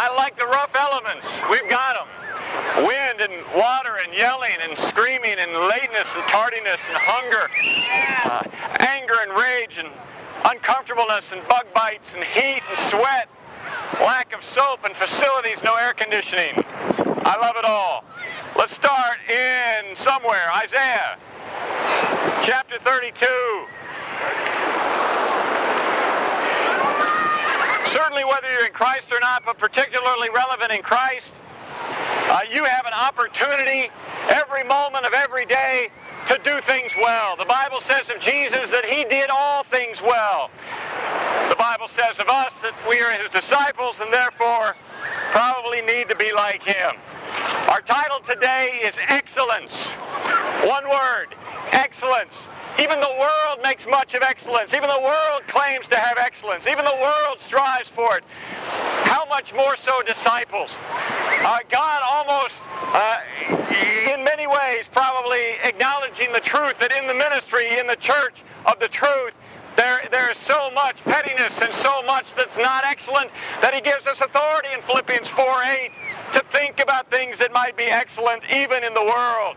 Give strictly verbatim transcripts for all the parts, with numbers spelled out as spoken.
I like the rough elements. We've got them. Wind and water and yelling and screaming and lateness and tardiness and hunger, uh, anger and rage and uncomfortableness and bug bites and heat and sweat, lack of soap and facilities, no air conditioning. I love it all. Let's start in somewhere. Isaiah chapter thirty-two. Certainly whether you're in Christ or not, but particularly relevant in Christ, uh, you have an opportunity every moment of every day to do things well. The Bible says of Jesus that he did all things well. The Bible says of us that we are his disciples and therefore probably need to be like him. Our title today is Excellence. One word, excellence. Even the world makes much of excellence. Even the world claims to have excellence. Even the world strives for it. How much more so disciples? Uh, God almost, uh, in many ways, probably acknowledging the truth that in the ministry, in the church of the truth, There, there is so much pettiness and so much that's not excellent that he gives us authority in Philippians four eight to think about things that might be excellent even in the world.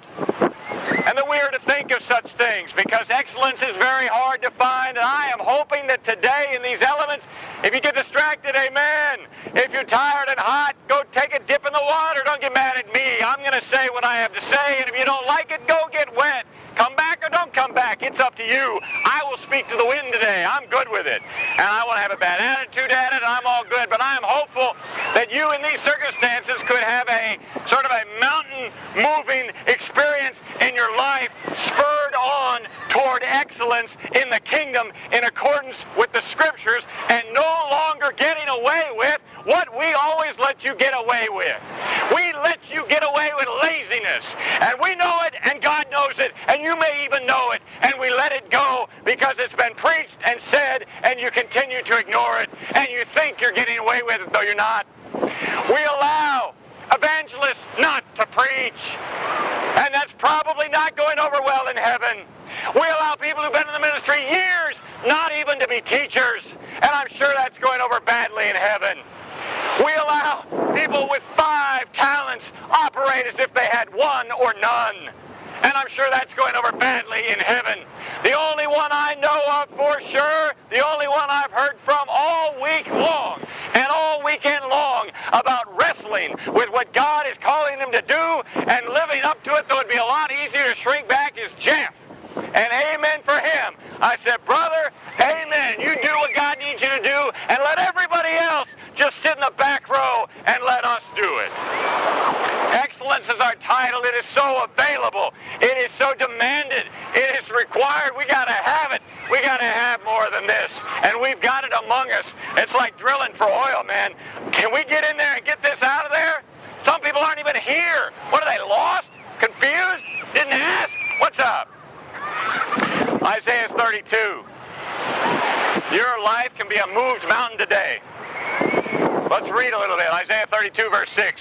And that we are to think of such things because excellence is very hard to find. And I am hoping that today in these elements, if you get distracted, amen. If you're tired and hot, go take a dip in the water. Don't get mad at me. I'm going to say what I have to say. And if you don't like it, go get wet. Come back or don't come back. It's up to you. I will speak to the wind today. I'm good with it. And I won't have a bad attitude at it. I'm all good. But I am hopeful that you in these circumstances could have a sort of a mountain-moving experience in your life spurred on toward excellence in the kingdom in accordance with the Scriptures and no longer getting away with what we always let you get away with. We let you get away with laziness. And we know it and God knows it. And you may even know it, and we let it go because it's been preached and said, and you continue to ignore it, and you think you're getting away with it, though you're not. We allow evangelists not to preach, and that's probably not going over well in heaven. We allow people who've been in the ministry years not even to be teachers, and I'm sure that's going over badly in heaven. We allow people with five talents operate as if they had one or none. And I'm sure that's going over badly in heaven. The only one I know of for sure, the only one I've heard from all week long and all weekend long about wrestling with what God is calling them to do and living up to it, though it'd be a lot easier to shrink back, is Jeff. And amen for him. I said, brother, amen. You do what God needs you to do and let everybody else just sit in the back row and let us do it. Excellence is our title. It is so available. It is so demanded. It is required. We got to have it. We got to have more than this. And we've got it among us. It's like drilling for oil, man. Can we get in there and get this out of there? Some people aren't even here. What are they, lost? Confused? Didn't ask? What's up? Isaiah thirty-two. Your life can be a moved mountain today. Let's read a little bit. Isaiah thirty-two, verse six.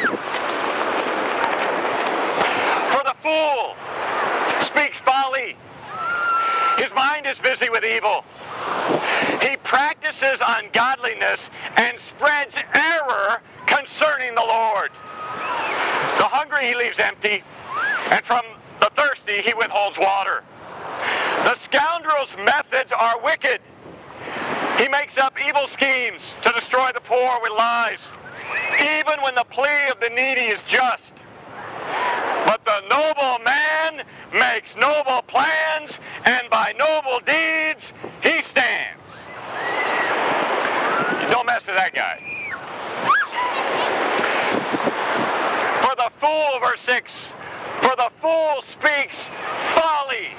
For the fool speaks folly. His mind is busy with evil. He practices ungodliness and spreads error concerning the Lord. The hungry he leaves empty, and from the thirsty he withholds water. The scoundrel's methods are wicked. He makes up evil schemes to destroy the poor with lies, even when the plea of the needy is just. But the noble man makes noble plans, and by noble deeds he stands. Don't mess with that guy. For the fool, verse six, for the fool speaks folly.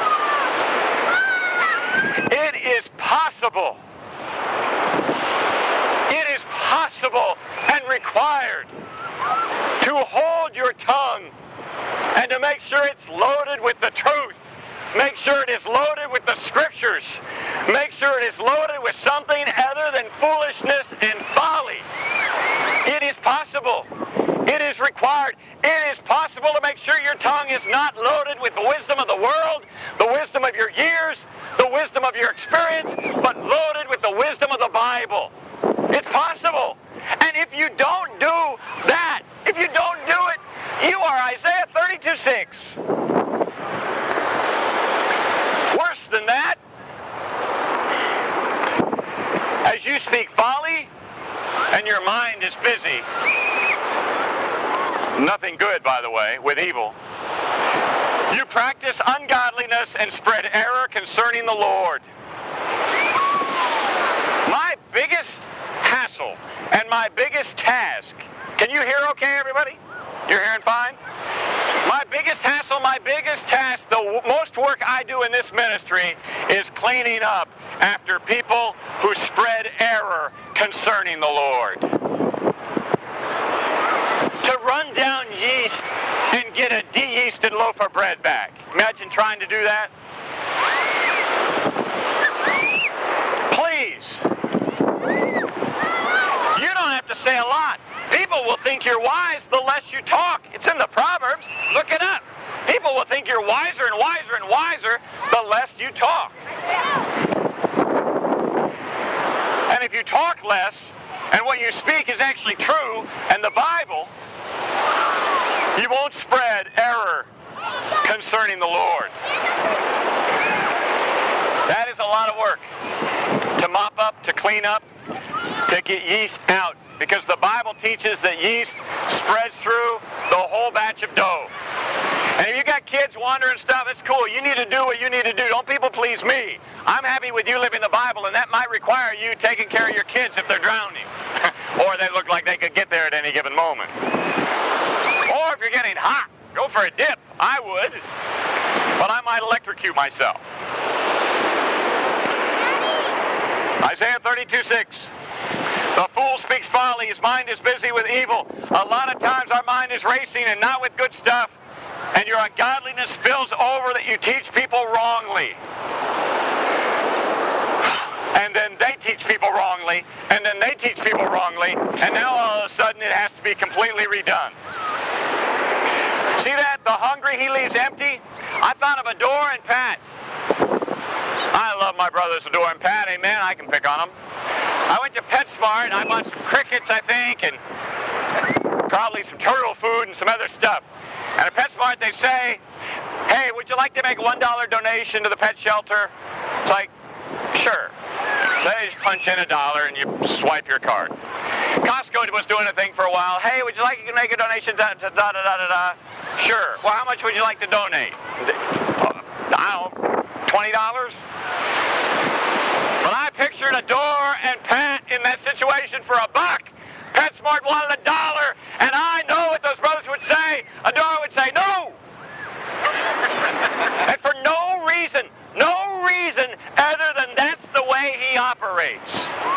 It is possible. It is possible and required to hold your tongue and to make sure it's loaded with the truth. Make sure it is loaded with the Scriptures. Make sure it is loaded with something other than foolishness and folly. It is possible. It is required. It is possible to make sure your tongue is not loaded with the wisdom of the world, the wisdom of your years, the wisdom of your experience, but loaded with the wisdom of the Bible. It's possible. And if if you don't do that, if you don't do it, you are Isaiah thirty-two six. Worse than that, as you speak folly and your mind is busy, nothing good, by the way, with evil, you practice ungodliness and spread error concerning the Lord. My biggest hassle and my biggest task, can you hear okay, everybody? You're hearing fine? My biggest hassle, my biggest task, the w- most work I do in this ministry is cleaning up after people who spread error concerning the Lord. To run down yeast and get a de-yeasted loaf of bread back. Imagine trying to do that. Please. You don't have to say a lot. People will think you're wise the less you talk. It's in the Proverbs. Look it up. People will think you're wiser and wiser and wiser the less you talk. And if you talk less, and what you speak is actually true, and the Bible, you won't spread error concerning the Lord. That is a lot of work. To mop up, to clean up, to get yeast out. Because the Bible teaches that yeast spreads through the whole batch of dough. And if you got kids wandering stuff, it's cool. You need to do what you need to do. Don't people please me. I'm happy with you living the Bible, and that might require you taking care of your kids if they're drowning. Or they look like they could get there at any given moment. Or if you're getting hot, go for a dip. I would. But I might electrocute myself. Isaiah thirty-two six. The fool speaks folly. His mind is busy with evil. A lot of times our mind is racing and not with good stuff. And your ungodliness spills over that you teach people wrongly. And then they teach people wrongly. And then they teach people wrongly. And now all of a sudden it has to be completely redone. See that? The hungry he leaves empty. I thought of Adore and Pat. I love my brothers Adore and Pat. Amen. I can pick on them. I went to PetSmart and I bought some crickets, I think, and probably some turtle food and some other stuff. And at PetSmart they say, hey, would you like to make a one dollar donation to the pet shelter? It's like, sure. So they just punch in a dollar and you swipe your card. Costco was doing a thing for a while. Hey, would you like to make a donation to da-da-da-da-da? Sure. Well, how much would you like to donate? I don't know, twenty dollars? But I pictured Adore and Pat in that situation for a buck. PetSmart wanted a dollar, and I know what those brothers would say. Adore would say, no! And for no reason, no reason other than that's the way he operates.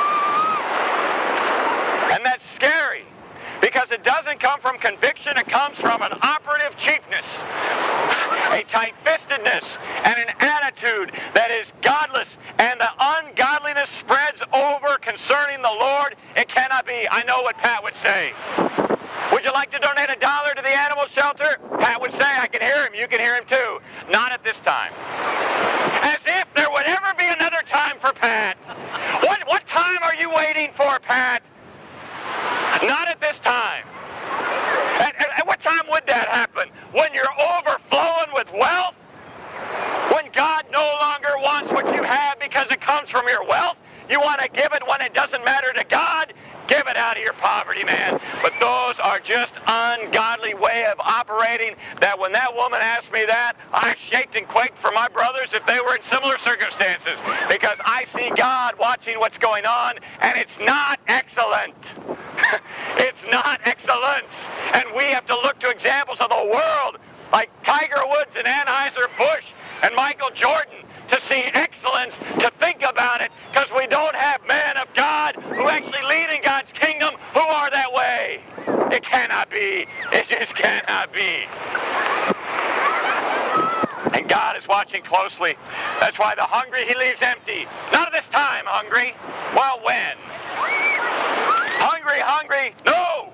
And that's scary, because it doesn't come from conviction, it comes from an operative cheapness, a tight-fistedness, and an attitude that is godless, and the ungodliness spreads over concerning the Lord. It cannot be. I know what Pat would say. Would you like to donate a dollar to the animal shelter? Pat would say, I can hear him, you can hear him too. Not at this time. As if there would ever be another time for Pat. What, what time are you waiting for, Pat? Not at this time. At, at, at what time would that happen? When you're overflowing with wealth? When God no longer wants what you have because it comes from your wealth? You want to give it when it doesn't matter to God? Give it out of your poverty, man. But those are just ungodly way of operating that when that woman asked me that, I shaked and quaked for my brothers if they were in similar circumstances, because I see God watching what's going on, and it's not excellent. It's not excellence. And we have to look to examples of the world like Tiger Woods and Anheuser-Busch and Michael Jordan to see excellence, to think about it, because we don't have men of God who actually lead in God's kingdom who are that way. It cannot be. It just cannot be. And God is watching closely. That's why the hungry he leaves empty. Not at this time, hungry. Well, when? Hungry, hungry, no!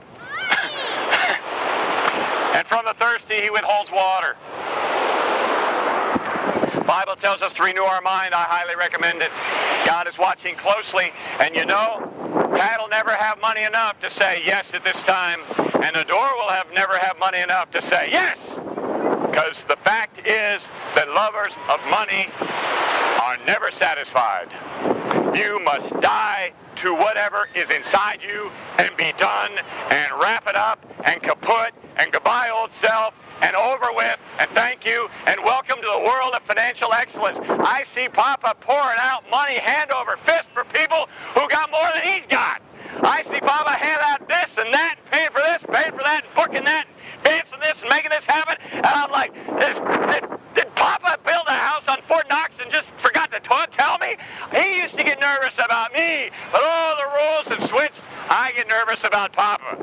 And from the thirsty he withholds water. Bible tells us to renew our mind. I highly recommend it. God is watching closely. And you know, Pat will never have money enough to say yes at this time. And the door will have never have money enough to say yes. Because the fact is that lovers of money are never satisfied. You must die to whatever is inside you and be done and wrap it up and kaput and goodbye old self and over with and thank you and welcome to the world of financial excellence. I see Papa pouring out money hand over fist for people who got more than he's got. I see Papa hand out this and that, and paying for this, paying for that, and booking that, and dancing this and making this happen. And I'm like, this, did, did Papa build a house on Fort Knox and just forgot to t- tell me? He used to get nervous about me, but all the rules have switched. I get nervous about Papa.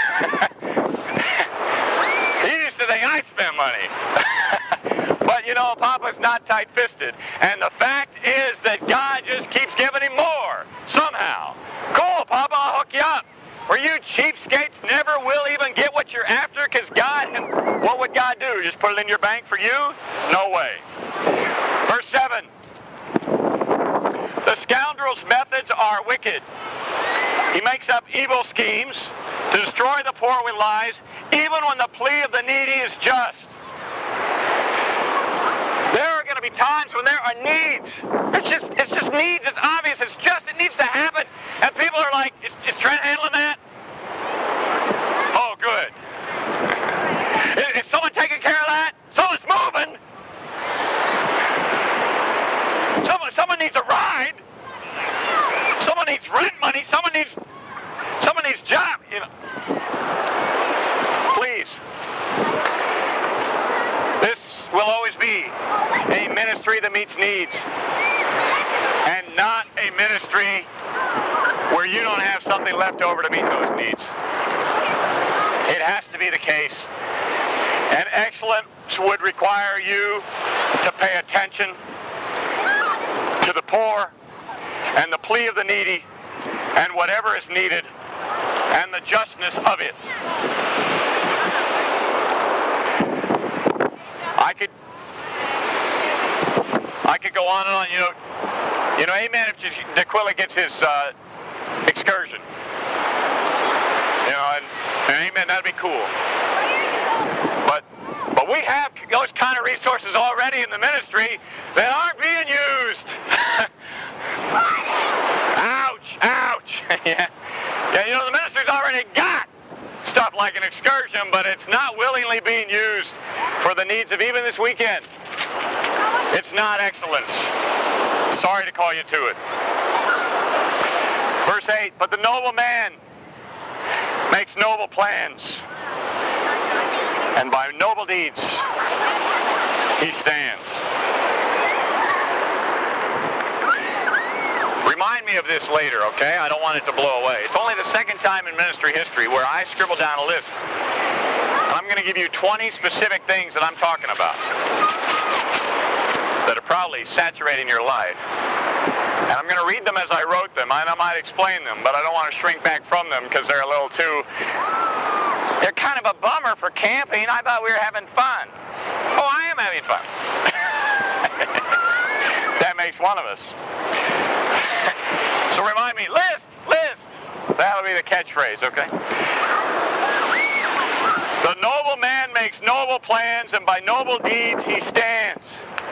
He used to think I spent money. But you know, Papa's not tight-fisted. And the fact is that God just keeps giving him more, somehow. Cool, Papa, I'll hook you up. Where you cheapskates never will even get what you're after because God, what would God do? Just put it in your bank for you? No way. Verse seven. The scoundrel's methods are wicked. He makes up evil schemes to destroy the poor with lies, even when the plea of the needy is just. There are going to be times when there are needs. It's just, it's just needs. It's obvious. It's just, it needs to happen. And people are like, is, is Trent handling that? Oh, good. Is, is someone taking care of that? Someone's moving. Someone, someone needs a ride. Someone needs rent money. Someone needs, someone needs job. You know. Please. This will always be a ministry that meets needs, and not a ministry where you don't have something left over to meet those needs. It has to be the case. And excellence would require you to pay attention to the poor and the plea of the needy and whatever is needed and the justness of it. I could I could go on and on, you know, you know, amen if DeQuilla gets his uh, excursion. You know, and, and amen, that'd be cool. But but we have those kind of resources already in the ministry that aren't being used. Ouch, ouch. yeah. yeah, you know, the ministry's already got stuff like an excursion, but it's not willingly being used for the needs of even this weekend. It's not excellence. Sorry to call you to it. Verse eight, but the noble man makes noble plans, and by noble deeds he stands. Remind me of this later, okay? I don't want it to blow away. It's only the second time in ministry history where I scribble down a list. I'm going to give you twenty specific things that I'm talking about that are probably saturating your life. And I'm going to read them as I wrote them, and I might explain them, but I don't want to shrink back from them because they're a little too... They're kind of a bummer for camping. I thought we were having fun. Oh, I am having fun. That makes one of us. So remind me, list, list. That'll be the catchphrase, okay? The noble man makes noble plans, and by noble deeds he stands.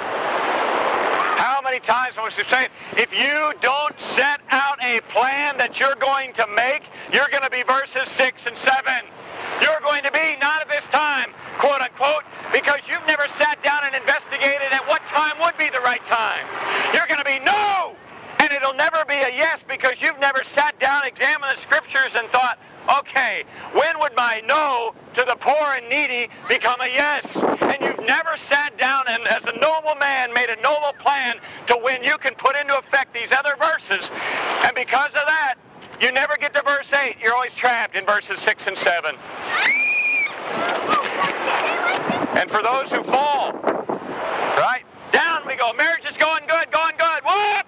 How many times when we say, if you don't set out a plan that you're going to make, you're going to be verses six and seven. You're going to be not at this time, quote unquote, because you've never sat down and investigated at what time would be the right time. You're going to be no, and it'll never be a yes because you've never sat down, examined the scriptures, and thought, okay, when would my no to the poor and needy become a yes? And you've never sat down and as a noble man made a noble plan to when you can put into effect these other verses. And because of that, you never get to verse eight. You're always trapped in verses six and seven. And for those who fall, right, down we go. Marriage is going good, going good. Whoops!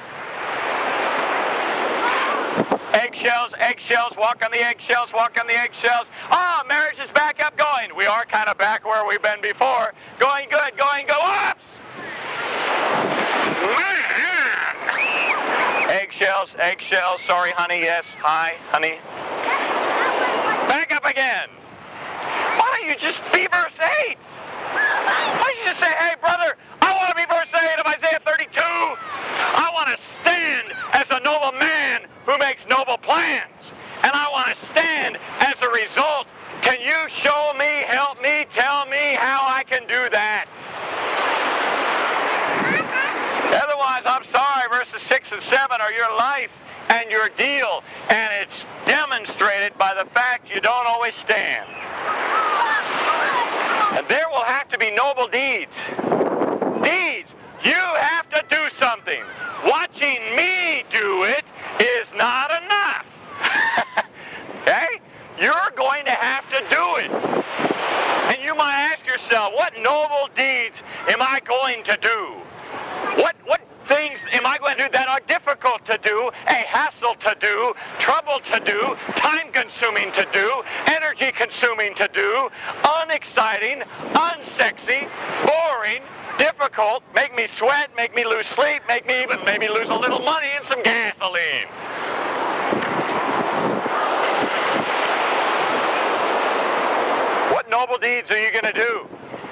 Eggshells, eggshells, walk on the eggshells, walk on the eggshells. Ah, oh, marriage is back up going. We are kind of back where we've been before. Going good, going good. Whoops! eggshells, eggshells. Sorry, honey. Yes. Hi, honey. Back up again. Why don't you just be verse eight? Why don't you just say, hey, brother, I want to be verse eight of Isaiah thirty-two. I want to stand as a noble man who makes noble plans. And I want to stand as a result. Can you show me, help me, tell me how I can do that? Otherwise, I'm sorry, verses six and seven are your life and your deal. And it's demonstrated by the fact you don't always stand. And there will have to be noble deeds. Deeds. You have to do something. Watching me do it is not enough. Okay? You're going to have to do it. And you might ask yourself, what noble deeds am I going to do? What what things am I going to do that are difficult to do, a hassle to do, trouble to do, time-consuming to do, energy-consuming to do, unexciting, unsexy, boring, difficult, make me sweat, make me lose sleep, make me even maybe lose a little money and some gasoline. What noble deeds are you going to do?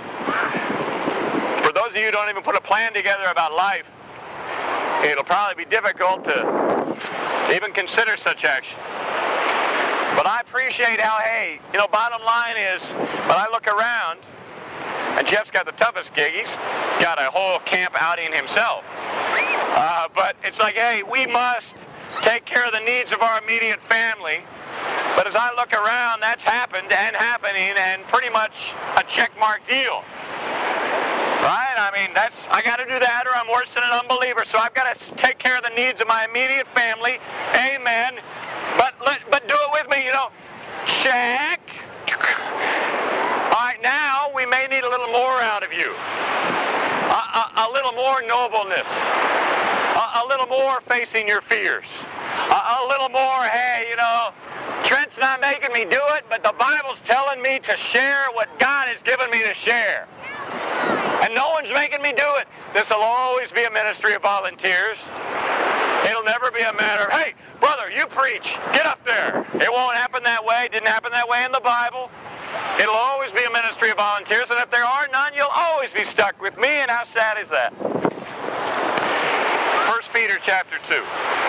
For those of you who don't even put a plan together about life, it'll probably be difficult to even consider such action. But I appreciate how, hey, you know, bottom line is, when I look around, and Jeff's got the toughest gig. He's got a whole camp outing himself. Uh, but it's like, hey, we must take care of the needs of our immediate family. But as I look around, that's happened and happening and pretty much a checkmark deal. Right? I mean, that's, I got to do that or I'm worse than an unbeliever. So I've got to take care of the needs of my immediate family. Amen. But, but do it with me, you know. Check. All right, now we may need a little more out of you. A, a, a little more nobleness. A, a little more facing your fears. A, a little more, hey, you know, Trent's not making me do it, but the Bible's telling me to share what God has given me to share. And no one's making me do it. This will always be a ministry of volunteers. It'll never be a matter of, hey, brother, you preach. Get up there. It won't happen that way. It didn't happen that way in the Bible. It'll always be a ministry of volunteers, and if there are none, you'll always be stuck with me, and how sad is that? First Peter chapter two.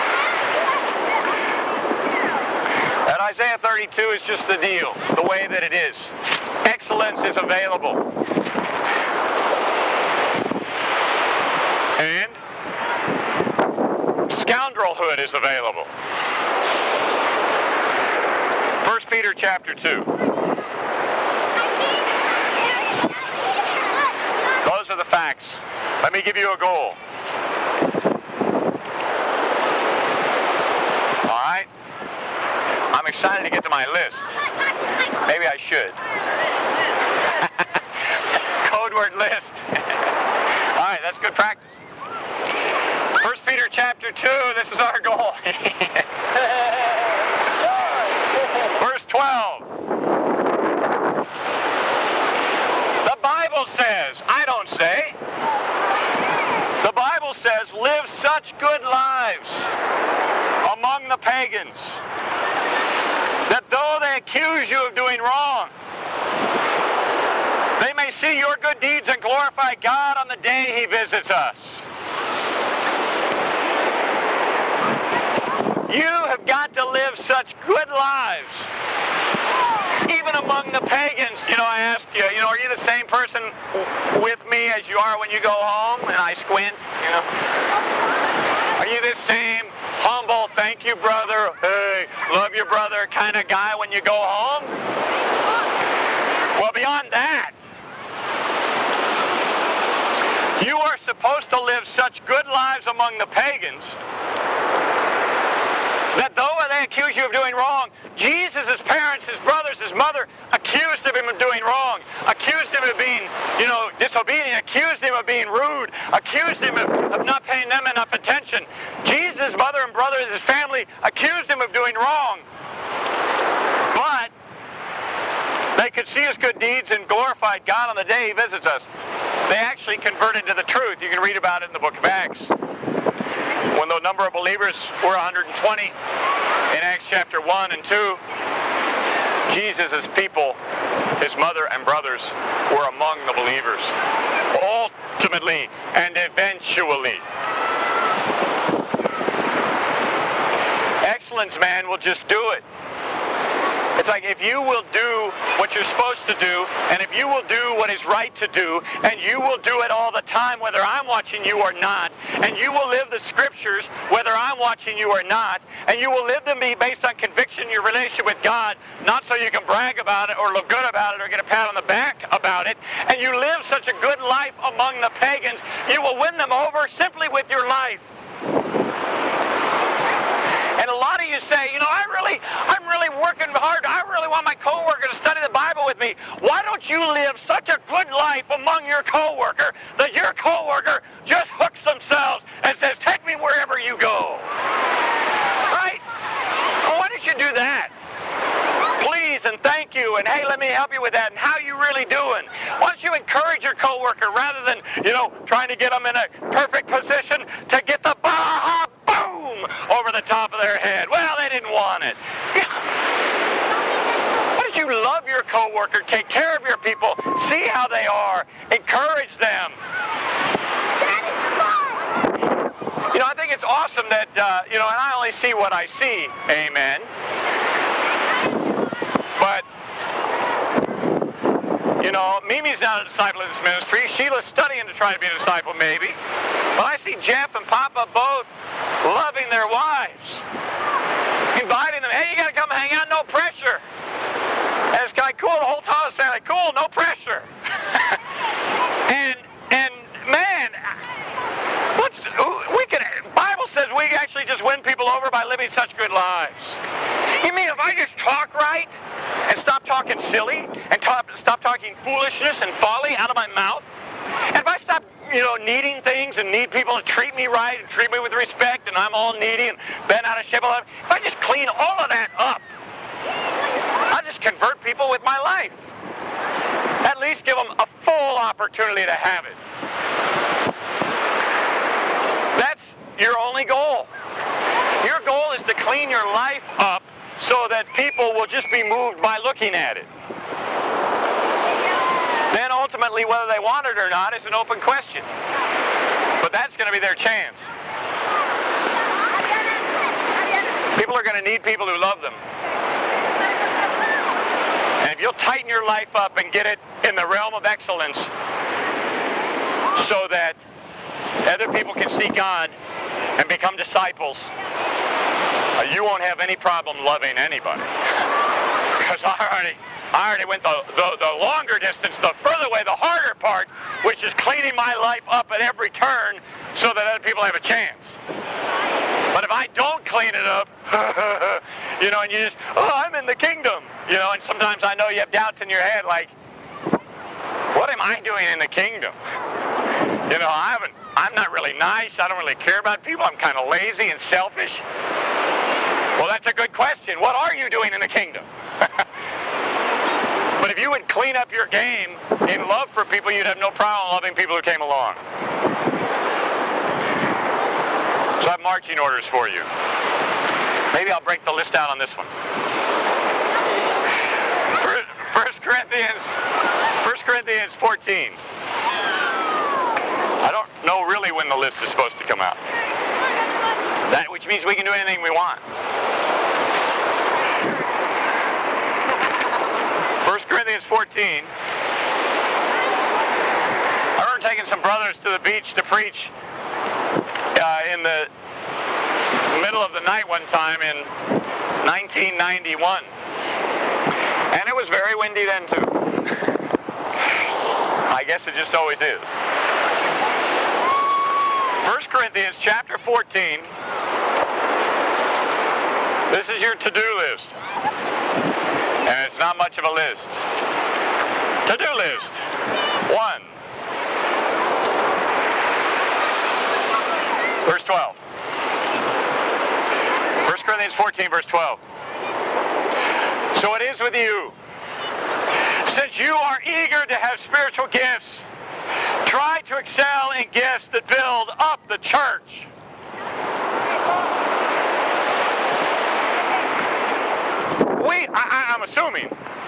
And Isaiah thirty-two is just the deal, the way that it is. Excellence is available. And scoundrelhood is available. First Peter chapter two. Those are the facts. Let me give you a goal. All right? I'm excited to get to my list. Maybe I should. Code word list. All right, that's good practice. First Peter chapter two, this is our goal. Verse twelve. The Bible says, I don't say, the Bible says, live such good lives among the pagans that though they accuse you of doing wrong, they may see your good deeds and glorify God on the day He visits us. You have got to live such good lives. Even among the pagans, you know, I ask you, you know, are you the same person with me as you are when you go home? And I squint, you know. Are you this same humble, thank you, brother, hey, love your brother kind of guy when you go home? Well, beyond that, you are supposed to live such good lives among the pagans that though they accuse you of doing wrong, Jesus' parents, his brothers, his mother, accused of him of doing wrong, accused him of being, you know, disobedient, accused him of being rude, accused him of, of not paying them enough attention. Jesus' mother and brothers, his family, accused him of doing wrong. But they could see his good deeds and glorified God on the day he visits us. They actually converted to the truth. You can read about it in the book of Acts. When the number of believers were one hundred twenty in Acts chapter one and two, Jesus' people, his mother and brothers, were among the believers. Ultimately and eventually. Excellence, man, will just do it. It's like if you will do what you're supposed to do, and if you will do what is right to do, and you will do it all the time whether I'm watching you or not, and you will live the scriptures whether I'm watching you or not, and you will live them based on conviction in your relationship with God, not so you can brag about it or look good about it or get a pat on the back about it, and you live such a good life among the pagans, you will win them over simply with your life. And a lot of you say, you know, I really, I'm really working hard. I really want my coworker to study the Bible with me. Why don't you live such a good life among your coworker that your coworker just hooks themselves and says, take me wherever you go? Right? Well, why don't you do that? Please and thank you, and hey, let me help you with that, and how you really doing? Why don't you encourage your coworker rather than, you know, trying to get them in a perfect position to get the bah, boom over the top of their head? Well, they didn't want it. Why don't you love your coworker, take care of your people, see how they are, encourage them? You know, I think it's awesome that, uh, you know, and I only see what I see, amen. But, you know, Mimi's not a disciple of this ministry. Sheila's studying to try to be a disciple, maybe. But I see Jeff and Papa both loving their wives, inviting them. Hey, you got to come hang out, no pressure. And it's kind of cool. The whole Thomas family, cool, no pressure. and and man, let's we can. Bible says we actually just win people over by living such good lives. You mean if I just talk right and stop talking silly and talk, stop talking foolishness and folly out of my mouth, and if I stop, you know, needing things and need people to treat me right and treat me with respect, and I'm all needy and bent out of shape, if I just clean all of that up, I just convert people with my life. At least give them a full opportunity to have it. That's your only goal. Your goal is to clean your life up so that people will just be moved by looking at it. Then ultimately, whether they want it or not is an open question. But that's going to be their chance. People are going to need people who love them. And if you'll tighten your life up and get it in the realm of excellence so that other people can see God and become disciples, uh, you won't have any problem loving anybody. Because I already, I already went the, the, the longer distance, the further way, the harder part, which is cleaning my life up at every turn so that other people have a chance. But if I don't clean it up, you know, and you just, oh, I'm in the kingdom, you know, and sometimes I know you have doubts in your head like, what am I doing in the kingdom? You know, I haven't, I'm not really nice. I don't really care about people. I'm kind of lazy and selfish. Well, that's a good question. What are you doing in the kingdom? But if you would clean up your game in love for people, you'd have no problem loving people who came along. So I have marching orders for you. Maybe I'll break the list out on this one. First Corinthians, First Corinthians fourteen. I don't know really when the list is supposed to come out. That, which means we can do anything we want. First Corinthians fourteen. I remember taking some brothers to the beach to preach uh, in the middle of the night one time in nineteen ninety-one. And it was very windy then too. I guess it just always is. First Corinthians chapter fourteen. This is your to-do list. And it's not much of a list. To-do list. One. Verse twelve. First Corinthians fourteen, verse twelve. So it is with you. Since you are eager to have spiritual gifts, try to excel in gifts that build up the church. we, I, I, I'm assuming,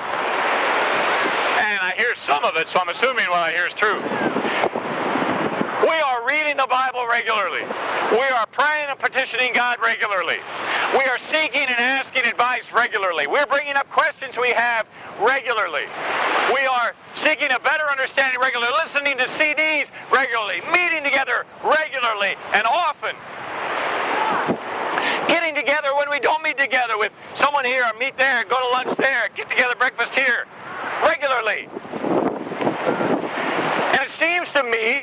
and I hear some of it, so I'm assuming what I hear is true. We are reading the Bible regularly. We are praying and petitioning God regularly. We are seeking and asking advice regularly. We're bringing up questions we have regularly. We are seeking a better understanding regularly, listening to C Ds regularly, meeting together regularly and often. Getting together when we don't meet together with someone here, or meet there, go to lunch there, get together breakfast here, regularly. And it seems to me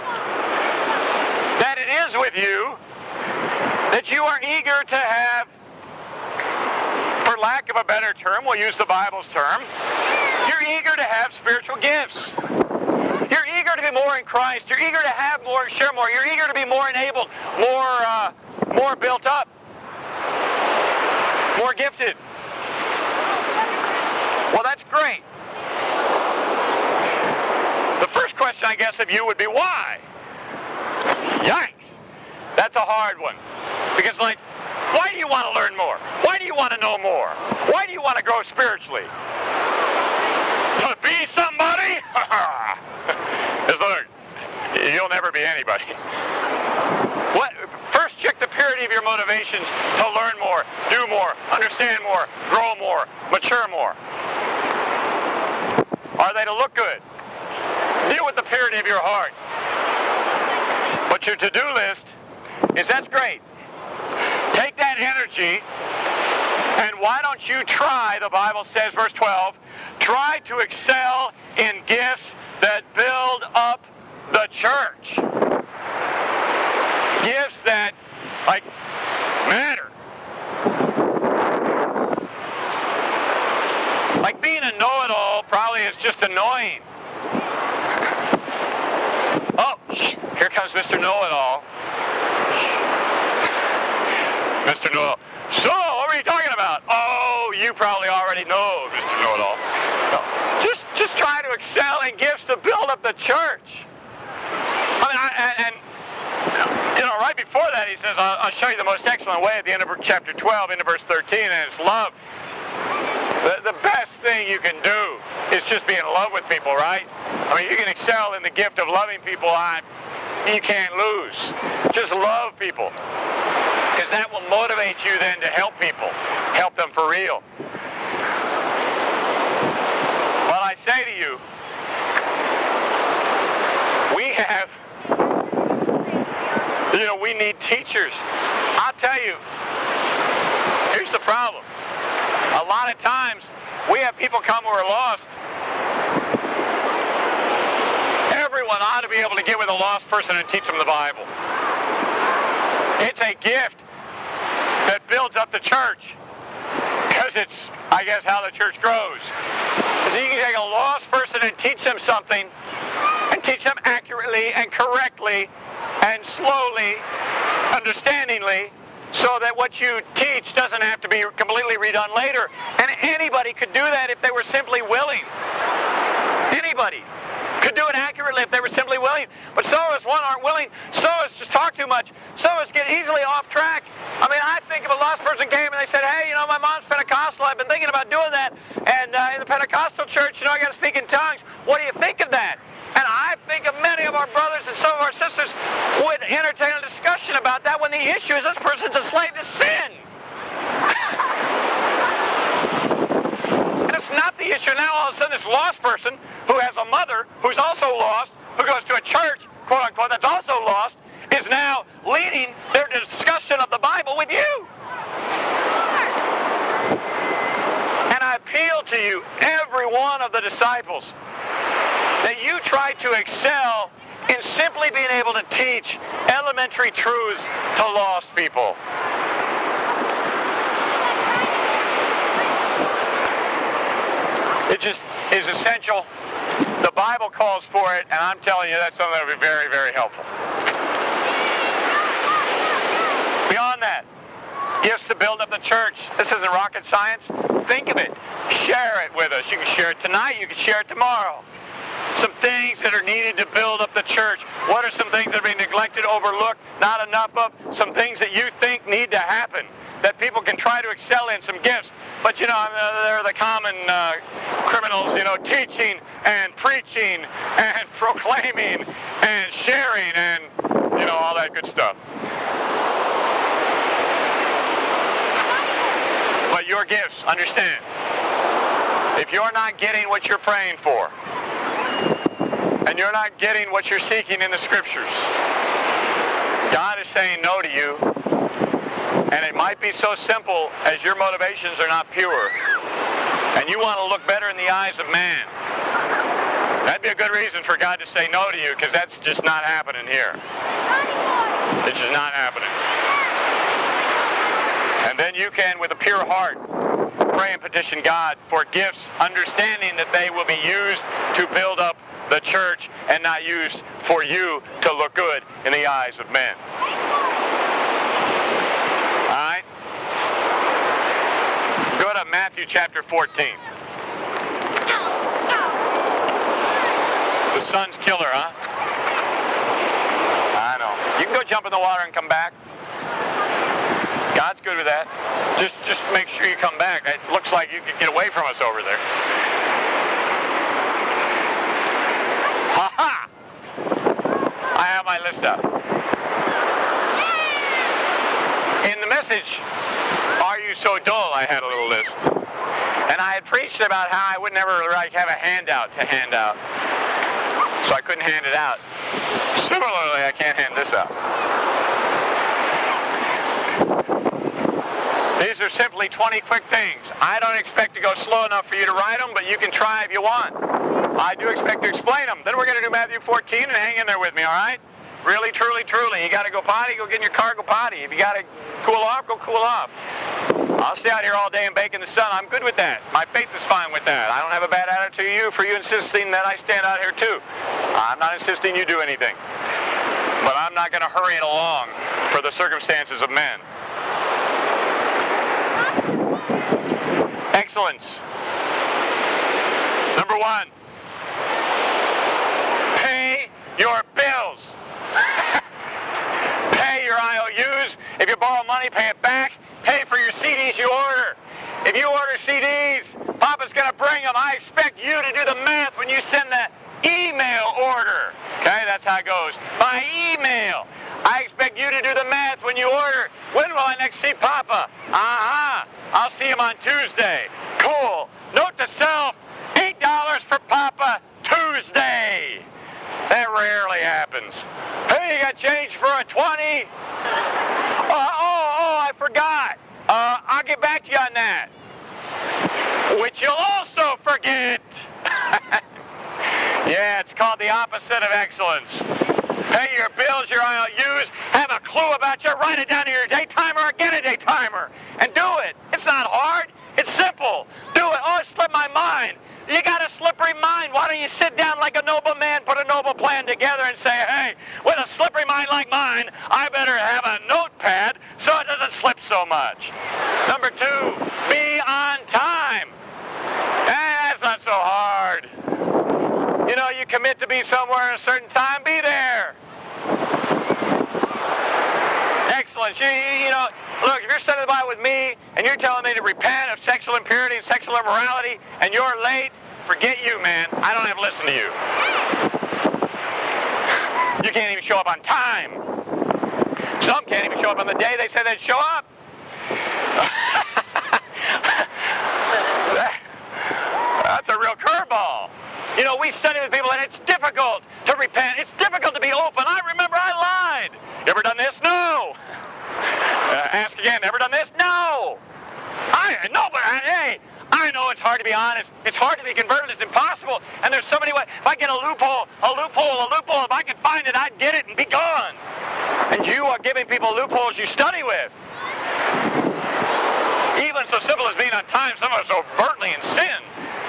that it is with you that you are eager to have, for lack of a better term, we'll use the Bible's term, you're eager to have spiritual gifts. You're eager to be more in Christ. You're eager to have more and share more. You're eager to be more enabled, more, uh, more built up, more gifted. Well, that's great. The first question, I guess, of you would be, why? Yikes. That's a hard one. Because, like, why do you want to learn more? Why do you want to know more? Why do you want to grow spiritually? To be somebody? You'll never be anybody. What? First, check the purity of your motivations to learn more, do more, understand more, grow more, mature more. Are they to look good? Deal with the purity of your heart. But your to-do list is, that's great. Take that energy, and why don't you try, the Bible says, verse twelve, try to excel in gifts that build up the church. Gifts that, like, matter. Like being a know-it-all probably is just annoying. Oh, here comes Mister Know-it-all. Mister Know-it-all. So, what were you talking about? Oh, you probably already know, Mister Know-it-all. No. Just, just try to excel in gifts to build up the church. I mean, I, and, and you know, right before that, he says, I'll, I'll show you the most excellent way at the end of chapter twelve, into verse thirteen, and it's love. The, the best thing you can do is just be in love with people, right? I mean, you can excel in the gift of loving people. I, you can't lose. Just love people. Because that will motivate you then to help people. Help them for real. Well, I say to you, we have, you know, we need teachers. I'll tell you, here's the problem. A lot of times, we have people come who are lost. Everyone ought to be able to get with a lost person and teach them the Bible. It's a gift that builds up the church, because it's, I guess, how the church grows. Because you can take a lost person and teach them something, and teach them accurately and correctly and slowly, understandingly, so that what you teach doesn't have to be completely redone later. And anybody could do that if they were simply willing. Anybody could do it accurately if they were simply willing. But some of us, one, aren't willing. Some of us just talk too much. Some of us get easily off track. I mean, I think if a lost person came and they said, hey, you know, my mom's Pentecostal. I've been thinking about doing that. And uh, in the Pentecostal church, you know, I got to speak in tongues. What do you think of that? And I think of many of our brothers and some of our sisters would entertain a discussion about that when the issue is this person's a slave to sin. And it's not the issue. Now all of a sudden this lost person who has a mother who's also lost, who goes to a church, quote unquote, that's also lost, is now leading their discussion of the Bible with you. And I appeal to you, every one of the disciples, that you try to excel in simply being able to teach elementary truths to lost people. It just is essential. The Bible calls for it, and I'm telling you that's something that will be very, very helpful. Beyond that, gifts to build up the church. This isn't rocket science. Think of it. Share it with us. You can share it tonight. You can share it tomorrow. Some things that are needed to build up the church. What are some things that are being neglected, overlooked, not enough of? Some things that you think need to happen. that people can try to excel in, some gifts. But, you know, they're the common uh, criminals, you know, teaching and preaching and proclaiming and sharing and, you know, all that good stuff. But your gifts, understand, if you're not getting what you're praying for, and you're not getting what you're seeking in the Scriptures, God is saying no to you. And it might be so simple as your motivations are not pure, and you want to look better in the eyes of man. That'd be a good reason for God to say no to you, because that's just not happening here. It's just not happening. And then you can, with a pure heart, pray and petition God for gifts, understanding that they will be used to build up the church and not used for you to look good in the eyes of men. All right? Go to Matthew chapter fourteen. The son's killer, huh? I know. You can go jump in the water and come back. God's good with that. Just just make sure you come back. It looks like you can get away from us over there. Ha ha! I have my list up. In the message, Are You So Dull? I had a little list. And I had preached about how I would never like have a handout to hand out. So I couldn't hand it out. Similarly, I can't hand this out. These are simply twenty quick things. I don't expect to go slow enough for you to write them, but you can try if you want. I do expect to explain them. Then we're going to do Matthew fourteen, and hang in there with me, all right? Really, truly, truly. You got to go potty, go get in your car, go potty. If you got to cool off, go cool off. I'll stay out here all day and bake in the sun. I'm good with that. My faith is fine with that. I don't have a bad attitude to you for you insisting that I stand out here too. I'm not insisting you do anything. But I'm not going to hurry it along for the circumstances of men. Excellence. Number one, pay your bills. Pay your I O Us. If you borrow money, pay it back. Pay for your C Ds you order. If you order C Ds, Papa's going to bring them. I expect you to do the math when you send the email order. Okay, that's how it goes. By email. I expect you to do the math when you order. When will I next see Papa? Uh-huh. I'll see him on Tuesday. Cool. Note to self, eight dollars for Papa Tuesday. That rarely happens. Hey, you got change for a twenty? Uh, oh, oh, I forgot. Uh, I'll get back to you on that. Which you'll also forget. Yeah, it's called the opposite of excellence. Pay your bills, your I O Us, have a clue about you, write it down in your day timer or get a day timer, and do it. It's not hard. It's simple. Do it. Oh, it slipped my mind. You got a slippery mind. Why don't you sit down like a noble man, put a noble plan together and say, hey, with a slippery mind like mine, I better have a notepad so it doesn't slip so much. Number two, be on time. Eh, that's not so hard. You know, you commit to be somewhere at a certain time, be there. Excellence. You, you, you know, look, if you're studying the Bible with me and you're telling me to repent of sexual impurity and sexual immorality and you're late, forget you, man. I don't have to listen to you. You can't even show up on time. Some can't even show up on the day they said they'd show up. that, that's a real curveball. You know, we study with people and it's difficult to repent. It's difficult to be open. I remember I lied. You ever done this? No. Uh, ask again. Ever done this? No. I no, but I, hey, I know it's hard to be honest. It's hard to be converted. It's impossible. And there's so many ways. If I get a loophole, a loophole, a loophole, if I could find it, I'd get it and be gone. And you are giving people loopholes you study with. Even so simple as being on time, some of us are overtly in sin.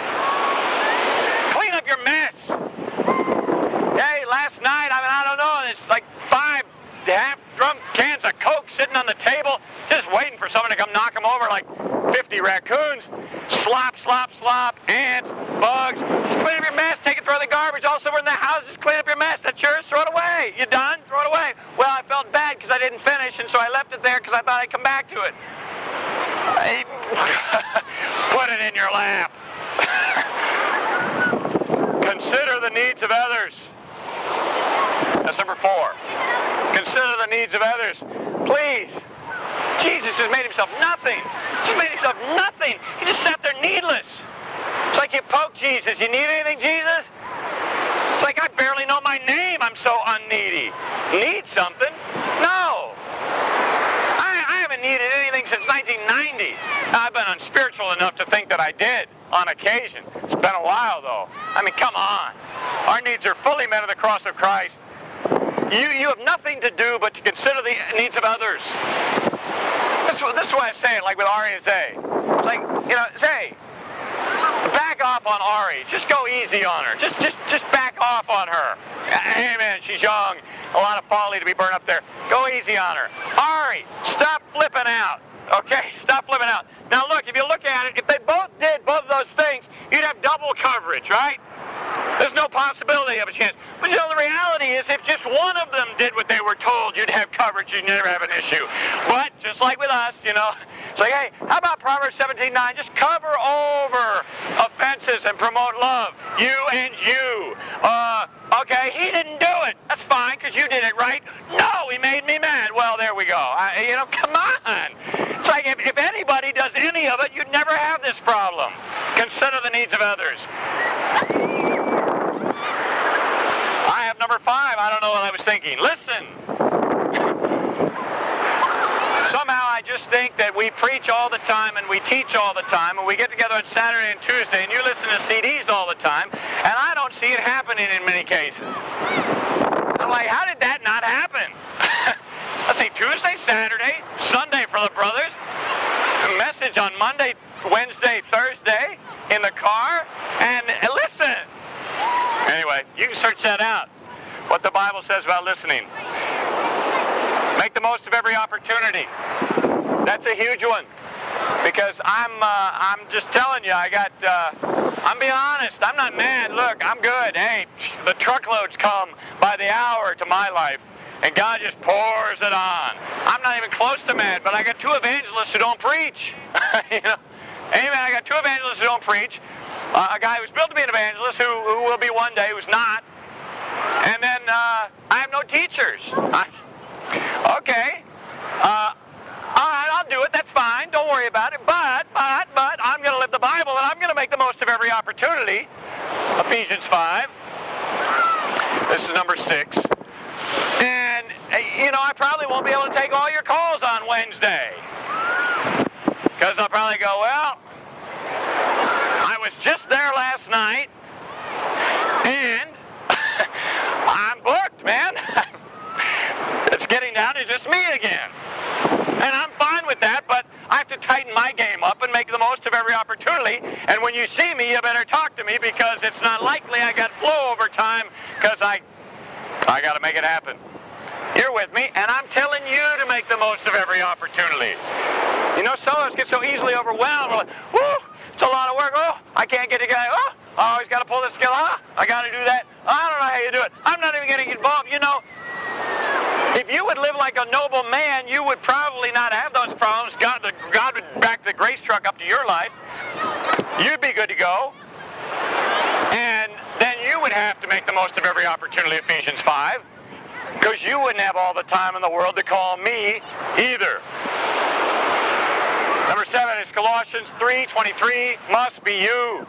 Clean up your mess. Hey, last night, I mean, I don't know, it's like five half-drunk cans of Coke sitting on the table, just waiting for someone to come knock them over like fifty raccoons. Slop, slop. slop, slop, ants, bugs. Just clean up your mess, take it, throw the garbage. Also, we're in the house, just clean up your mess. That's yours, throw it away. You done? Throw it away. Well, I felt bad because I didn't finish, and so I left it there because I thought I'd come back to it. I, put it in your lap. Consider the needs of others. That's number four. Consider the needs of others. Please. Jesus has made himself nothing. He's made himself nothing. He just sat there needless. It's like you poke Jesus. You need anything, Jesus? It's like I barely know my name. I'm so unneedy. Need something? No. I, I haven't needed anything since nineteen ninety. Now, I've been unspiritual enough to think that I did on occasion. It's been a while, though. I mean, come on. Our needs are fully met on the cross of Christ. You, you have nothing to do but to consider the needs of others. This, this is why I say it, like with Ari and Zay. It's like, you know, Zay, back off on Ari. Just go easy on her. Just, just, just back off on her. Amen. She's young. A lot of folly to be burned up there. Go easy on her. Ari, stop flipping out. Okay? Stop flipping out. Now look, if you look at it, if they both did both of those things, you'd have double coverage, right? There's no possibility of a chance. But you know, the reality is if just one of them did what they were told, you'd have coverage. You'd never have an issue. But just like with us, you know, it's like, hey, how about Proverbs seventeen nine? Just cover over offenses and promote love. You and you. Uh, okay, he didn't do it. That's fine, because you did it, right? No, he made me mad. Well, there we go. I, you know, come on. It's like if, if anybody does any of it, you'd never have this problem. Consider the needs of others. I have number five. I don't know what I was thinking. Listen. Somehow I just think that we preach all the time and we teach all the time and we get together on Saturday and Tuesday and you listen to C Ds all the time and I don't see it happening in many cases. I'm like, how did that not happen? Let's see, Tuesday, Saturday, Sunday for the brothers, a message on Monday, Wednesday, Thursday in the car, and, and listen. Anyway, you can search that out, what the Bible says about listening. Make the most of every opportunity. That's a huge one. Because I'm uh, I'm just telling you, I got, uh, I'm being honest, I'm not mad. Look, I'm good. Hey, the truckloads come by the hour to my life, and God just pours it on. I'm not even close to mad, but I got two evangelists who don't preach. You know? Amen, I got two evangelists who don't preach. Uh, a guy who's built to be an evangelist, who, who will be one day, who's not. And then uh, I have no teachers. I, okay. Uh, all right, I'll do it. That's fine. Don't worry about it. But, but, but, I'm going to live the Bible, and I'm going to make the most of every opportunity. Ephesians five. This is number six. And, you know, I probably won't be able to take all your calls on Wednesday. Because I'll probably go, well, I was just there last night, and I'm booked, man. It's getting down to just me again. And I'm fine with that, but I have to tighten my game up and make the most of every opportunity. And when you see me, you better talk to me because it's not likely I got flow over time because I, I got to make it happen. You're with me, and I'm telling you to make the most of every opportunity. You know, some of us get so easily overwhelmed. We're like, whoo, it's a lot of work. Oh, I can't get the guy. Oh, I always got to pull this skill. Ah, I got to do that. I don't know how you do it. I'm not even getting involved. You know, if you would live like a noble man, you would probably not have those problems. God, the, God would back the grace truck up to your life. You'd be good to go. And then you would have to make the most of every opportunity, Ephesians five, because you wouldn't have all the time in the world to call me either. Number seven is Colossians three twenty-three, must be you.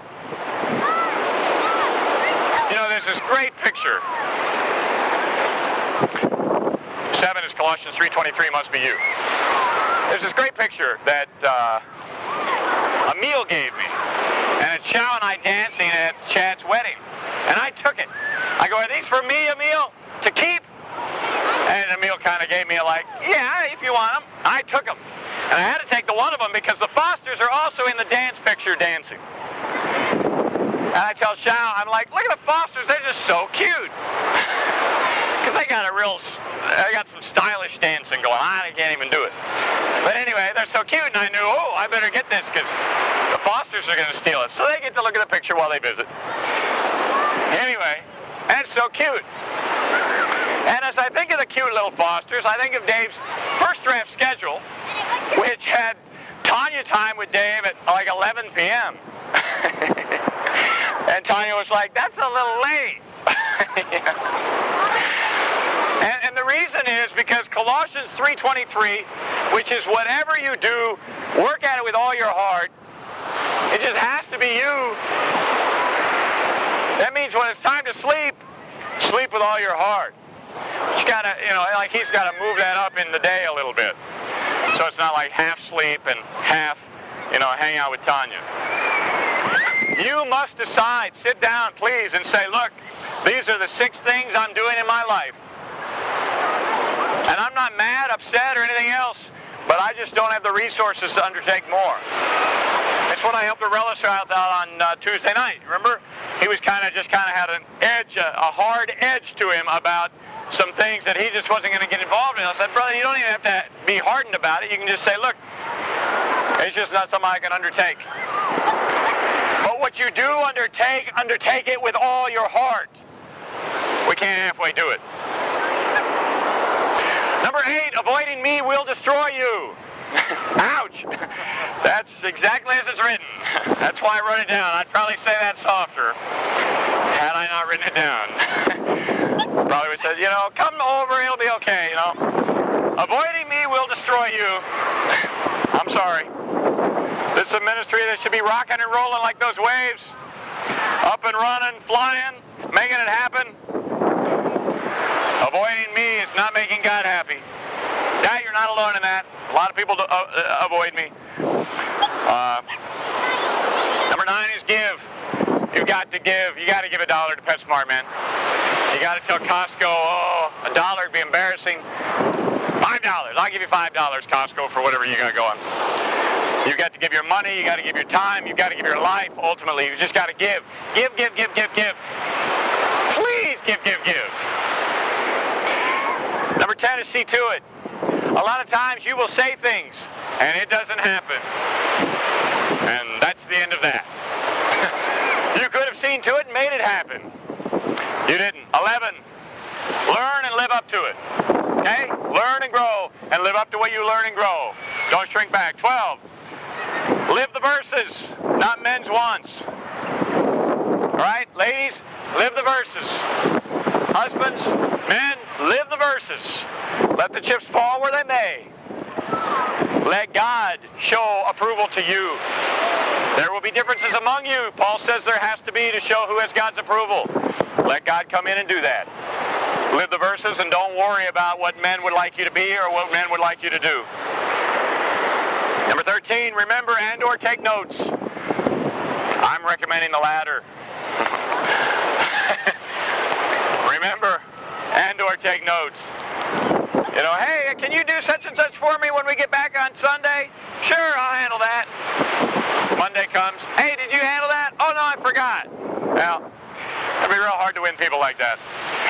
You know, there's this great picture. Seven is Colossians three twenty-three, must be you. There's this great picture that uh, Emil gave me. And it's Chow and I dancing at Chad's wedding. And I took it. I go, are these for me, Emil, to keep? And Emil kind of gave me a like, yeah, if you want them. I took them. And I had to take the one of them because the Fosters are also in the dance picture dancing. And I tell Chow, I'm like, look at the Fosters, they're just so cute. Because they got a real, they got some stylish dancing going on. I can't even do it. But anyway, they're so cute, and I knew, oh, I better get this because the Fosters are going to steal it. So they get to look at the picture while they visit. Anyway, that's so cute. And as I think of the cute little Fosters, I think of Dave's first draft schedule, which had Tanya time with Dave at like eleven p.m. And Tanya was like, that's a little late. and, and the reason is because Colossians three twenty-three, which is whatever you do, work at it with all your heart. It just has to be you. That means when it's time to sleep, sleep with all your heart. But you gotta, you know, like he's got to move that up in the day a little bit. So it's not like half sleep and half, you know, hang out with Tanya. You must decide, sit down, please, and say, look, these are the six things I'm doing in my life. And I'm not mad, upset, or anything else, but I just don't have the resources to undertake more. That's what I helped the relish out on uh, Tuesday night. Remember? He was kind of just kind of had an edge, a, a hard edge to him about some things that he just wasn't going to get involved in. I said, brother, you don't even have to be hardened about it. You can just say, look, it's just not something I can undertake. But what you do undertake, undertake it with all your heart. We can't halfway do it. Number eight, avoiding me will destroy you. Ouch. That's exactly as it's written. That's why I wrote it down. I'd probably say that softer had I not written it down. Probably would say, you know, come over, it'll be okay, you know. Avoiding me will destroy you. I'm sorry. This is a ministry that should be rocking and rolling like those waves. Up and running, flying, making it happen. Avoiding me is not making God happy. Yeah, you're not alone in that. A lot of people do, uh, avoid me. Uh, number nine is give. You've got to give. You got to give a dollar to PetSmart, man. You got to tell Costco, oh, a dollar would be embarrassing. Five dollars. I'll give you five dollars, Costco, for whatever you got going. You've got to give your money. You got to give your time. You've got to give your life. Ultimately, you just got to give. Give, give, give, give, give. Please give, give, give. Number ten is see to it. A lot of times you will say things, and it doesn't happen. And that's the end of that. You could have seen to it and made it happen. You didn't. eleven. Learn and live up to it. Okay? Learn and grow, and live up to what you learn and grow. Don't shrink back. twelve. Live the verses, not men's wants. All right? Ladies, live the verses. Husbands, men, live the verses. Let the chips fall where they may. Let God show approval to you. There will be differences among you. Paul says there has to be to show who has God's approval. Let God come in and do that. Live the verses and don't worry about what men would like you to be or what men would like you to do. Number thirteen, remember and or take notes. I'm recommending the latter. Remember and or take notes. You know, hey, can you do such and such for me when we get back on Sunday? Sure, I'll handle that. Monday comes. Hey, did you handle that? Oh, no, I forgot. Well, it'd be real hard to win people like that.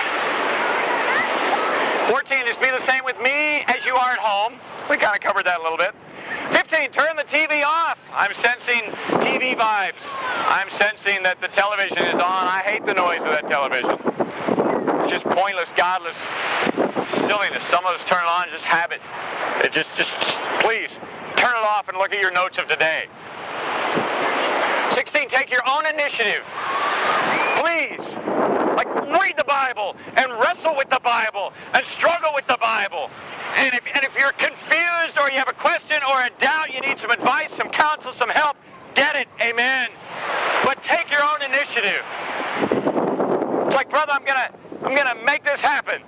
fourteen is be the same with me as you are at home. We kind of covered that a little bit. fifteen, turn the T V off. I'm sensing T V vibes. I'm sensing that the television is on. I hate the noise of that television. It's just pointless, godless silliness. Some of us turn it on and just have it. It just, just, just, please, turn it off and look at your notes of today. sixteen, take your own initiative. Please, like read the Bible and wrestle with the Bible and struggle with the Bible. And if, and if you're confused or you have a question or a doubt, you need some advice, some counsel, some help, get it, amen. But take your own initiative. It's like, brother, I'm gonna, I'm gonna make this happen.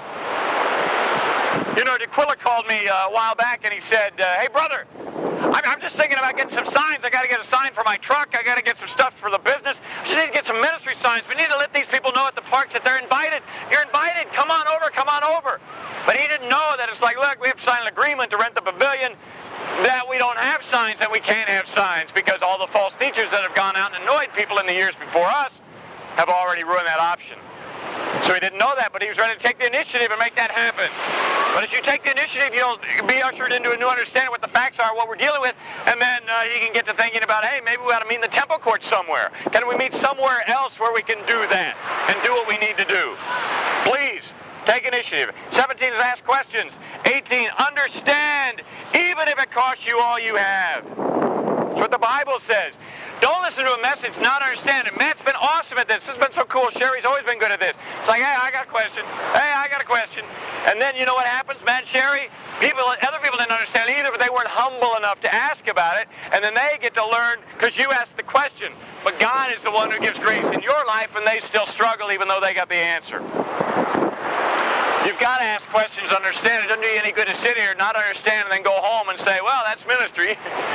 You know, DeQuilla called me uh, a while back and he said, uh, hey, brother, I'm, I'm just thinking about getting some signs. I got to get a sign for my truck. I got to get some stuff for the business. I just need to get some ministry signs. We need to let these people know at the parks that they're invited. You're invited. Come on over. Come on over. But he didn't know that it's like, look, we have to sign an agreement to rent the pavilion, that we don't have signs, and we can't have signs because all the false teachers that have gone out and annoyed people in the years before us have already ruined that option. So he didn't know that, but he was ready to take the initiative and make that happen. But as you take the initiative, you'll be ushered into a new understanding of what the facts are, what we're dealing with, and then uh, you can get to thinking about, hey, maybe we ought to meet in the temple court somewhere. Can we meet somewhere else where we can do that and do what we need to do? Please, take initiative. seventeen is ask questions. eighteen, understand, even if it costs you all you have. That's what the Bible says. Don't listen to a message, not understand it. Matt's been awesome at this. This has been so cool. Sherry's always been good at this. It's like, hey, I got a question. Hey, I got a question. And then you know what happens, Matt and Sherry? People, other people didn't understand either, but they weren't humble enough to ask about it. And then they get to learn because you asked the question. But God is the one who gives grace in your life, and they still struggle even though they got the answer. You've got to ask questions, understand. It doesn't do you any good to sit here, not understand, and then go home and say, well, that's ministry.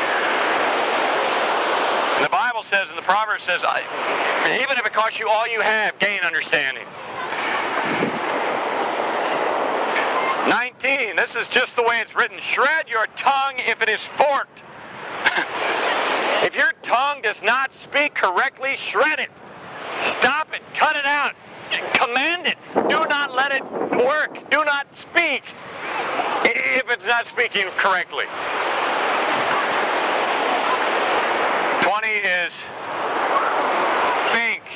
And the Bible says, and the Proverbs says, even if it costs you all you have, gain understanding. nineteen, this is just the way it's written. Shred your tongue if it is forked. If your tongue does not speak correctly, shred it. Stop it. Cut it out. Command it. Do not let it work. Do not speak if it's not speaking correctly. twenty is think.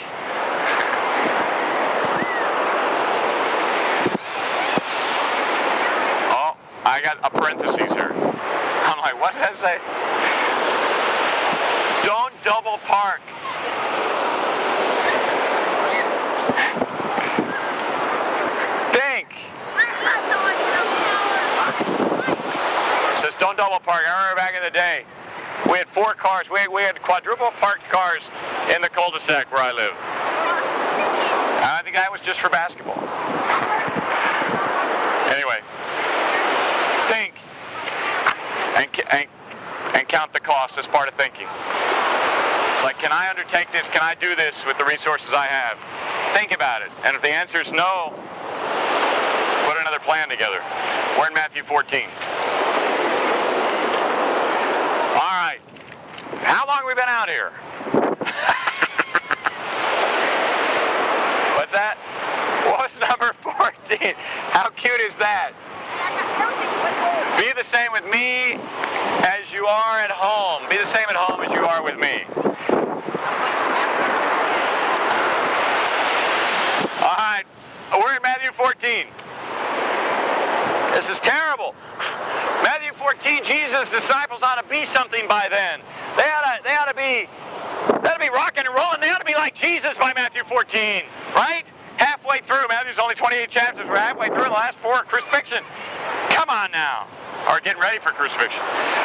Oh, I got a parenthesis here. I'm like, what does that say? Don't double park. Think. It says don't double park. I remember back in the day, we had four cars. We, we had quadruple parked cars in the cul-de-sac where I live. I think that was just for basketball. Anyway, think and, and, and count the cost as part of thinking. Like, can I undertake this? Can I do this with the resources I have? Think about it. And if the answer is no, put another plan together. We're in Matthew fourteen. All right. How long have we been out here? What's that? What's number fourteen? How cute is that? Be the same with me as you are at home. Be the same at home as you are with me. All right. We're in Matthew fourteen. This is terrible. Matthew fourteen, Jesus' disciples ought to be something by then. They ought to, they ought to be, they ought to be rocking and rolling. They ought to be like Jesus by Matthew fourteen, right? Halfway through. Matthew's only twenty-eight chapters. We're halfway through. The last four are crucifixion. Come on now. Or getting ready for crucifixion.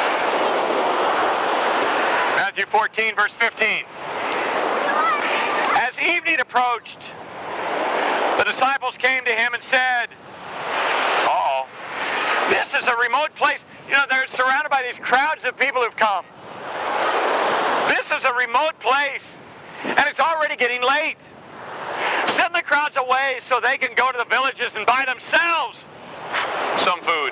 Matthew fourteen, verse fifteen. As evening approached, the disciples came to him and said, uh-oh, this is a remote place. You know, they're surrounded by these crowds of people who've come. This is a remote place, and it's already getting late. Send the crowds away so they can go to the villages and buy themselves some food.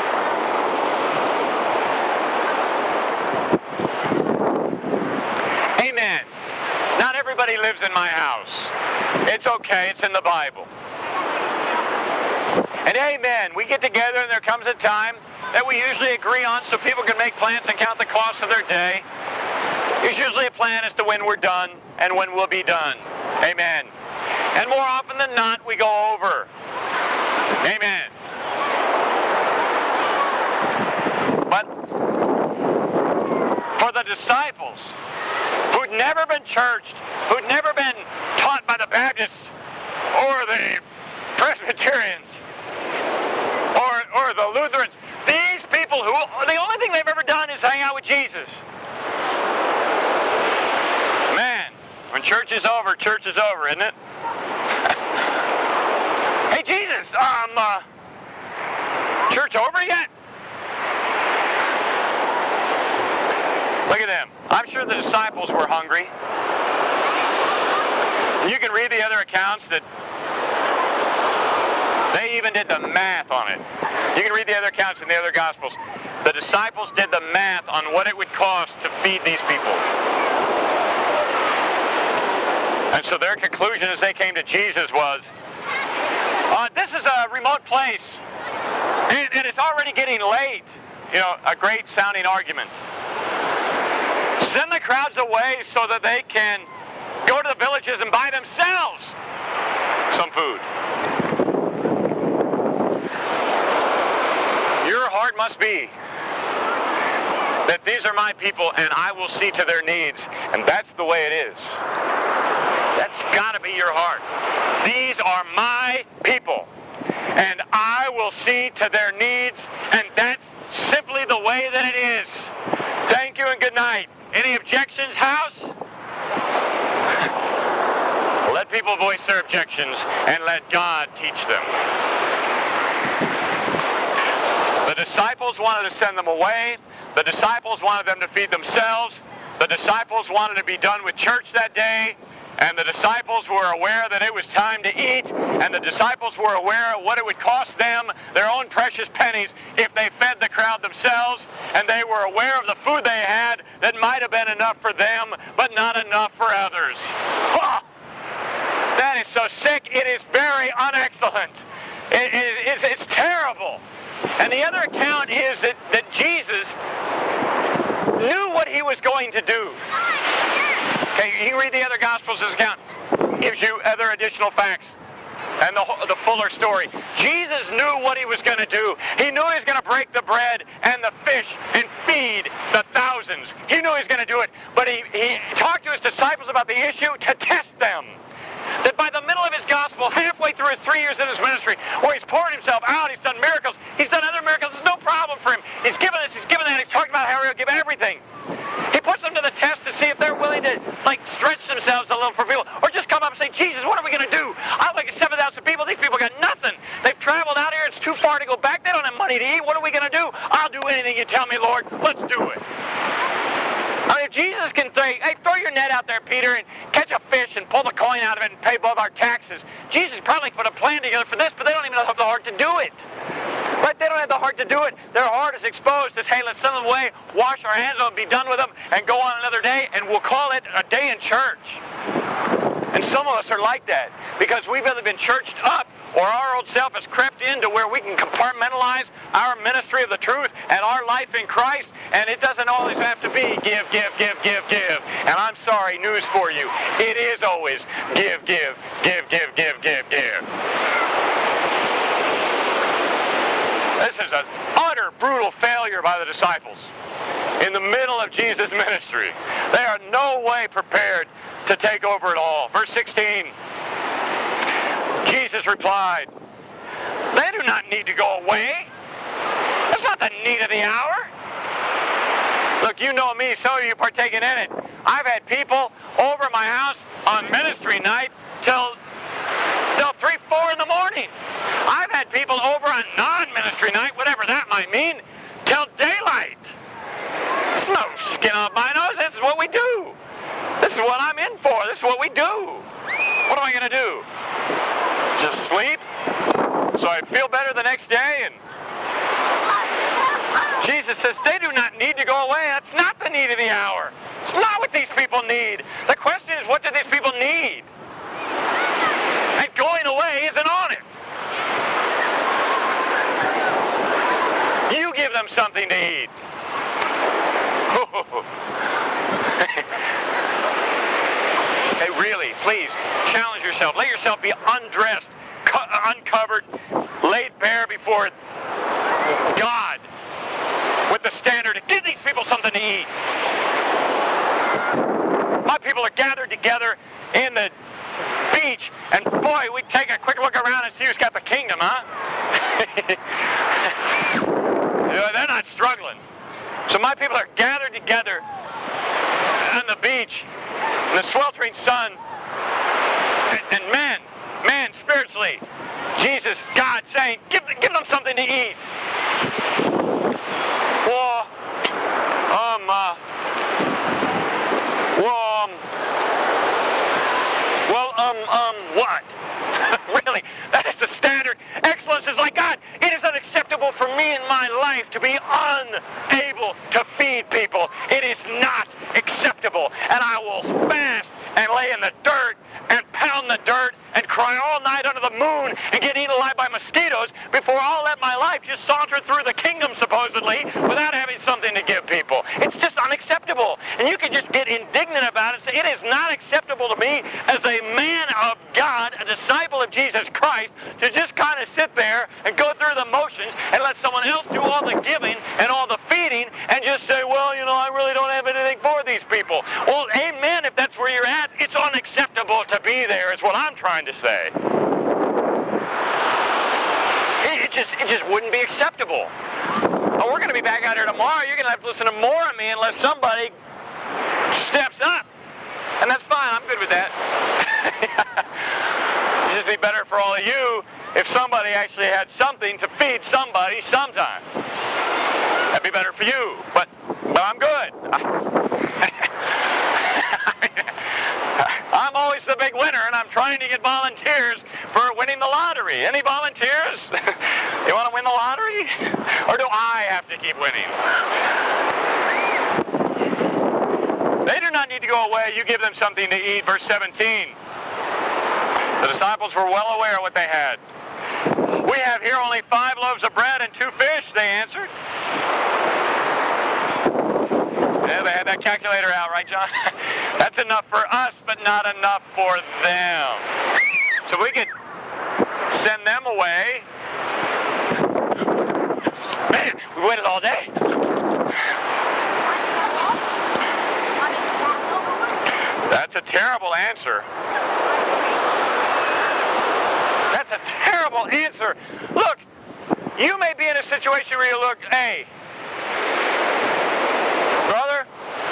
Amen. Not everybody lives in my house. It's okay. It's in the Bible. And amen. We get together and there comes a time that we usually agree on so people can make plans and count the cost of their day. There's usually a plan as to when we're done and when we'll be done. Amen. And more often than not, we go over. Amen. But for the disciples who'd never been churched, who'd never been taught by the Baptists or the Presbyterians or, or the Lutherans, these people who, the only thing they've ever done is hang out with Jesus. Man, when church is over, church is over, isn't it? Hey, Jesus, um, uh, church over yet? Look at them. I'm sure the disciples were hungry. You can read the other accounts that they even did the math on it. You can read the other accounts in the other Gospels. The disciples did the math on what it would cost to feed these people. And so their conclusion as they came to Jesus was, Uh, this is a remote place, and, and it's already getting late. You know, a great sounding argument. Send the crowds away so that they can go to the villages and buy themselves some food. Your heart must be that these are my people and I will see to their needs. And that's the way it is. That's got to be your heart. These are my people and I will see to their needs, and that's simply the way that it is. Thank you and good night. Any objections, House? Let people voice their objections and let God teach them. The disciples wanted to send them away. The disciples wanted them to feed themselves. The disciples wanted to be done with church that day. And the disciples were aware that it was time to eat. And the disciples were aware of what it would cost them, their own precious pennies, if they fed the crowd themselves. And they were aware of the food they had that might have been enough for them, but not enough for others. Oh, that is so sick. It is very unexcellent. It, it, it's, it's terrible. And the other account is that, that Jesus knew what he was going to do. Okay, you can read the other Gospels. This account gives you other additional facts and the, the fuller story. Jesus knew what he was going to do. He knew he was going to break the bread and the fish and feed the thousands. He knew he was going to do it. But he, he talked to his disciples about the issue to test them. That by the middle of his gospel, halfway through his three years in his ministry, where he's poured himself out, he's done miracles, he's done other miracles, there's no problem for him. He's given this, he's given that, he's talking about how he'll give everything. He puts them to the test to see if they're willing to, like, stretch themselves a little for people, or just come up and say, Jesus, what are we going to do? I like seven thousand people, these people got nothing. They've traveled out here, it's too far to go back, they don't have money to eat, what are we going to do? I'll do anything you tell me, Lord, let's do it. I mean, if Jesus can say, hey, throw your net out there, Peter, and catch a fish and pull the coin out of it and pay both our taxes. Jesus probably put a plan together for this, but they don't even have the heart to do it. Right? They don't have the heart to do it. Their heart is exposed as, hey, let's send them away, wash our hands of them, be done with them, and go on another day, and we'll call it a day in church. And some of us are like that because we've either been churched up or our old self has crept into where we can compartmentalize our ministry of the truth and our life in Christ, and it doesn't always have to be give, give, give, give, give. And I'm sorry, news for you. It is always give, give, give, give, give, give, give. This is an utter brutal failure by the disciples in the middle of Jesus' ministry. They are no way prepared to take over it all. Verse sixteen, Jesus replied, they do not need to go away. That's not the need of the hour. Look, you know me, some of you partaking in it. I've had people over my house on ministry night till, till three, four in the morning. I've had people over on non-ministry night, whatever that might mean, till daylight. There's no skin off my nose. This is what we do. This is what I'm in for. This is what we do. What am I going to do? Just sleep so I feel better the next day? And Jesus says they do not need to go away. That's not the need of the hour. It's not what these people need. The question is, what do these people need? And going away isn't on it. You give them something to eat. Hey, really, please, challenge yourself. Let yourself be undressed, cu- uncovered, laid bare before God with the standard to give these people something to eat. My people are gathered together in the beach, and boy, we take a quick look around and see who's got the kingdom, huh? They're not struggling. So my people are gathered together on the beach in the sweltering sun, and, and man, man, spiritually, Jesus, God saying, give, give them something to eat. Well, um, uh, well, um, well, um, um, what? Really, that is the standard. Excellence is like, God, it is unacceptable for me in my life to be unable to feed people. It is not acceptable. And I will fast and lay in the dirt and pound the dirt and cry all night under the moon and get eaten alive by mosquitoes before I'll let my life just saunter through the kingdom, supposedly, without having something to give people. It's just unacceptable. And you can just get indignant about it and say, it is not acceptable to me as a man of God, a disciple of Jesus Christ, to just kind of sit there and go through the motions and let someone else do all the giving and all the feeding and just say, well, you know, I really don't have anything for these people. Well, amen, if that's where you're at. It's unacceptable to be there, is what I'm trying to say. It, it just it just wouldn't be acceptable. Oh, we're going to be back out here tomorrow. You're going to have to listen to more of me unless somebody steps up. And that's fine. I'm good with that. It'd just be better for all of you if somebody actually had something to feed somebody sometime. That'd be better for you. But, but I'm good. I'm always the big winner, and I'm trying to get volunteers for winning the lottery. Any volunteers? You want to win the lottery? Or do I have to keep winning? They do not need to go away. You give them something to eat. Verse seventeen. The disciples were well aware of what they had. We have here only five loaves of bread and two fish, they answered. Yeah, they had that calculator out, right, John? That's enough for us, but not enough for them. So we could send them away. Man, we waited all day. That's a terrible answer. That's a terrible answer. Look, you may be in a situation where you look, hey, brother,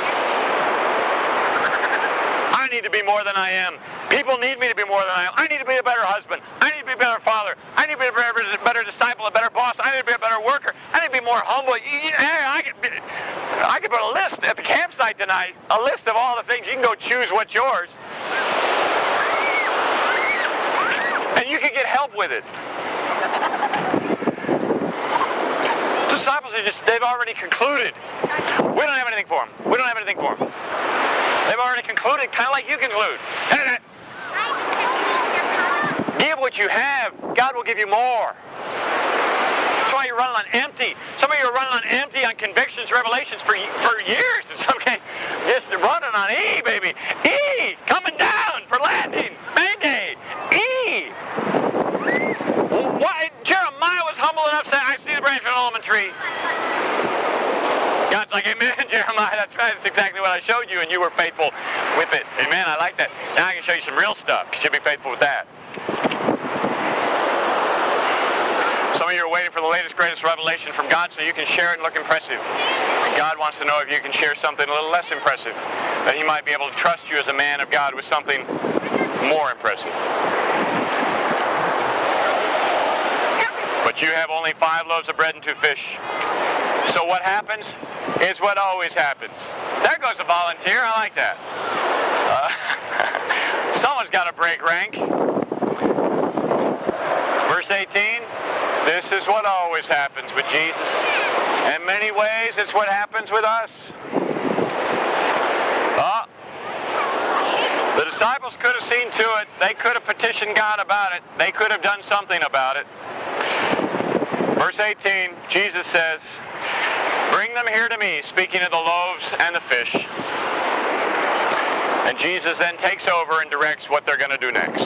I need to be more than I am. People need me to be more than I am. I need to be a better husband. I need to be a better father. I need to be a better, better disciple, a better boss. I need to be a better worker. I need to be more humble. Hey, I could, be, I could put a list at the campsite tonight, a list of all the things. You can go choose what's yours. And you can get help with it. Disciples are just, they've already concluded. We don't have anything for them. We don't have anything for them. They've already concluded, kind of like you conclude. Give what you have. God will give you more. That's why you're running on empty. Some of you are running on empty on convictions, revelations for, for years. In some case, just running on E, baby. E, coming down for landing. Mayday. E. Why? Jeremiah was humble enough to say, I see the branch of an almond tree. God's like, amen, Jeremiah, that's right. That's exactly what I showed you, and you were faithful with it. Amen, I like that. Now I can show you some real stuff, because you'll be faithful with that. Some of you are waiting for the latest, greatest revelation from God so you can share it and look impressive. And God wants to know if you can share something a little less impressive, that He might be able to trust you as a man of God with something more impressive. But you have only five loaves of bread and two fish. So what happens is what always happens. There goes a volunteer. I like that. Uh, someone's got to break rank. Verse eighteen, this is what always happens with Jesus. In many ways, it's what happens with us. Uh, the disciples could have seen to it. They could have petitioned God about it. They could have done something about it. Verse eighteen, Jesus says, bring them here to me, speaking of the loaves and the fish. And Jesus then takes over and directs what they're going to do next.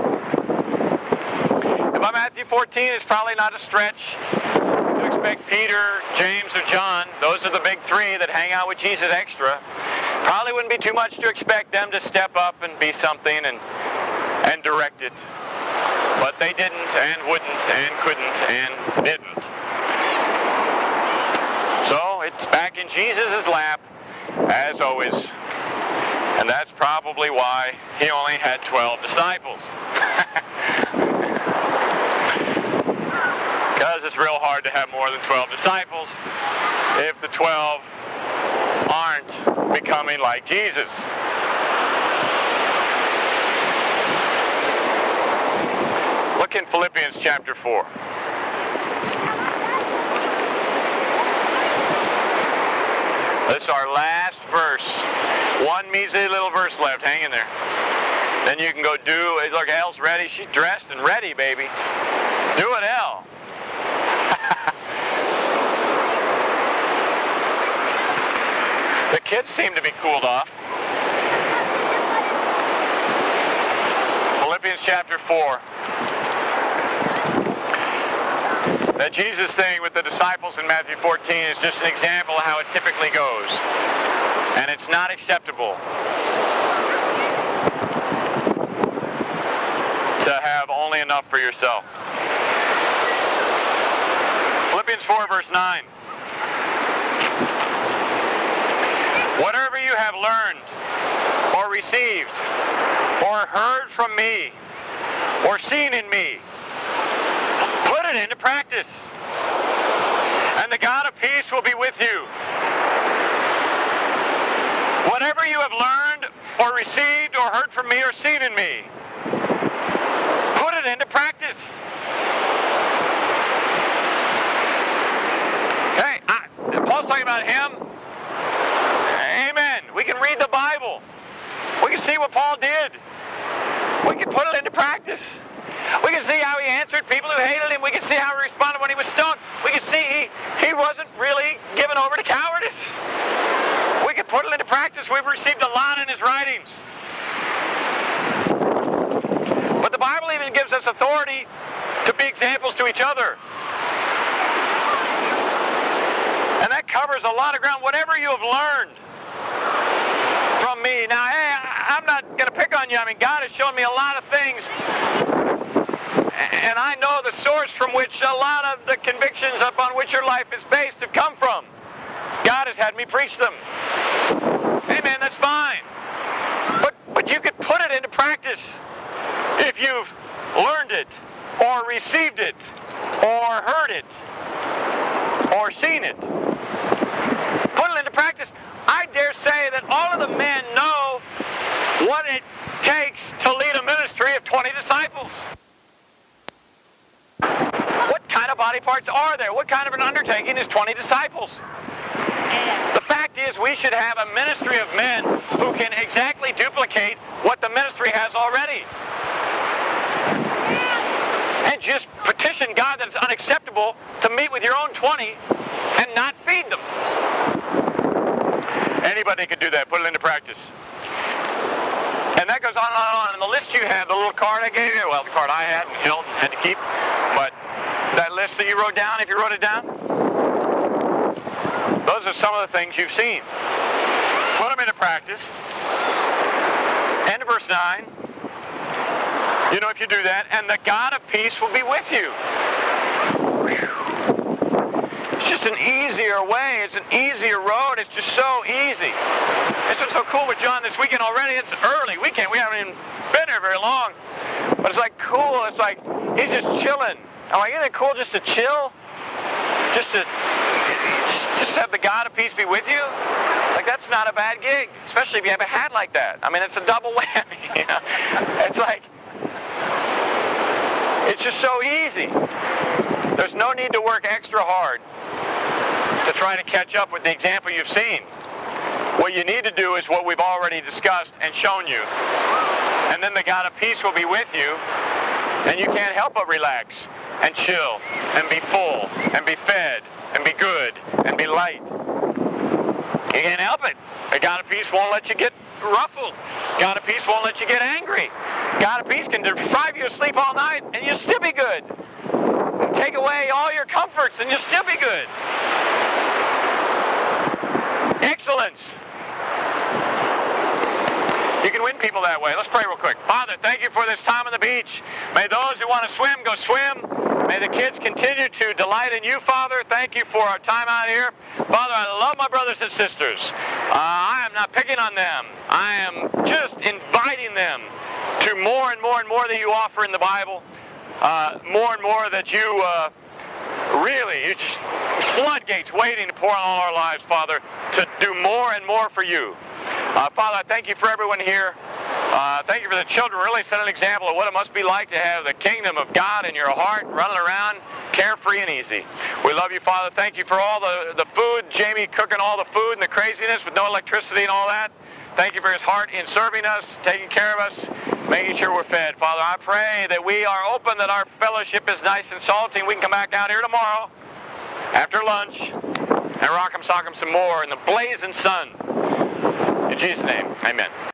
And by Matthew fourteen, it's probably not a stretch to expect Peter, James, or John, those are the big three that hang out with Jesus extra, probably wouldn't be too much to expect them to step up and be something and, and direct it. But they didn't, and wouldn't, and couldn't, and didn't. So it's back in Jesus' lap, as always. And that's probably why He only had twelve disciples. Because it's real hard to have more than twelve disciples if the twelve aren't becoming like Jesus. Look in Philippians chapter four. This is our last verse. One measly little verse left. Hang in there. Then you can go do, look, Elle's ready. She's dressed and ready, baby. Do it, Elle. The kids seem to be cooled off. Philippians chapter four. That Jesus thing with the disciples in Matthew fourteen is just an example of how it typically goes. And it's not acceptable to have only enough for yourself. Philippians four verse nine. Whatever you have learned or received or heard from me or seen in me, put it into practice. And the God of peace will be with you. Whatever you have learned or received or heard from me or seen in me, put it into practice. Okay, I, Paul's talking about him. Amen. We can read the Bible. We can see what Paul did. We can put it into practice. We can see how he answered people who hated him. We can see how he responded when he was stoned. We can see he, he wasn't really given over to cowardice. We can put it into practice. We've received a lot in his writings. But the Bible even gives us authority to be examples to each other. And that covers a lot of ground. Whatever you have learned from me. Now, hey, I'm not going to pick on you. I mean, God has shown me a lot of things. And I know the source from which a lot of the convictions upon which your life is based have come from. God has had me preach them. Amen, that's fine. But, but you could put it into practice if you've learned it, or received it, or heard it, or seen it. Put it into practice. I dare say that all of the men know what it takes to lead a ministry of twenty disciples. What kind of body parts are there? What kind of an undertaking is twenty disciples? The fact is, we should have a ministry of men who can exactly duplicate what the ministry has already. And just petition God that it's unacceptable to meet with your own twenty and not feed them. Anybody can do that. Put it into practice. And that goes on and on and on. And the list you had, the little card I gave you, well, the card I had, you know, had to keep, but that list that you wrote down, if you wrote it down, those are some of the things you've seen. Put them into practice. End of verse nine. You know, if you do that, and the God of peace will be with you. It's just an easier way. It's an easier road. It's just so easy. It's been so cool with John this weekend already. It's early weekend. We haven't even been here very long. But it's like cool. It's like he's just chilling. I'm like, isn't it cool just to chill? Just to just have the God of peace be with you? Like, that's not a bad gig, especially if you have a hat like that. I mean, it's a double whammy. You know? It's like, it's just so easy. There's no need to work extra hard to try to catch up with the example you've seen. What you need to do is what we've already discussed and shown you. And then the God of peace will be with you, and you can't help but relax and chill and be full and be fed and be good and be light. You can't help it. The God of peace won't let you get ruffled. God of peace won't let you get angry. God of peace can deprive you of sleep all night and you'll still be good. Take away all your comforts and you'll still be good. Excellence. You can win people that way. Let's pray real quick. Father, thank you for this time on the beach. May those who want to swim go swim. May the kids continue to delight in you, Father. Thank you for our time out here. Father, I love my brothers and sisters. Uh, I am not picking on them. I am just inviting them to more and more and more that you offer in the Bible. Uh, more and more that you uh, really, you just floodgates waiting to pour on all our lives, Father, to do more and more for you. Uh, Father, I thank you for everyone here. Uh, thank you for the children. Really set an example of what it must be like to have the kingdom of God in your heart, running around carefree and easy. We love you, Father. Thank you for all the, the food, Jamie cooking all the food and the craziness with no electricity and all that. Thank you for his heart in serving us, taking care of us. making sure we're fed. Father, I pray that we are open, that our fellowship is nice and salty, and we can come back out here tomorrow after lunch and rock 'em, sock 'em some more in the blazing sun. In Jesus' name, amen.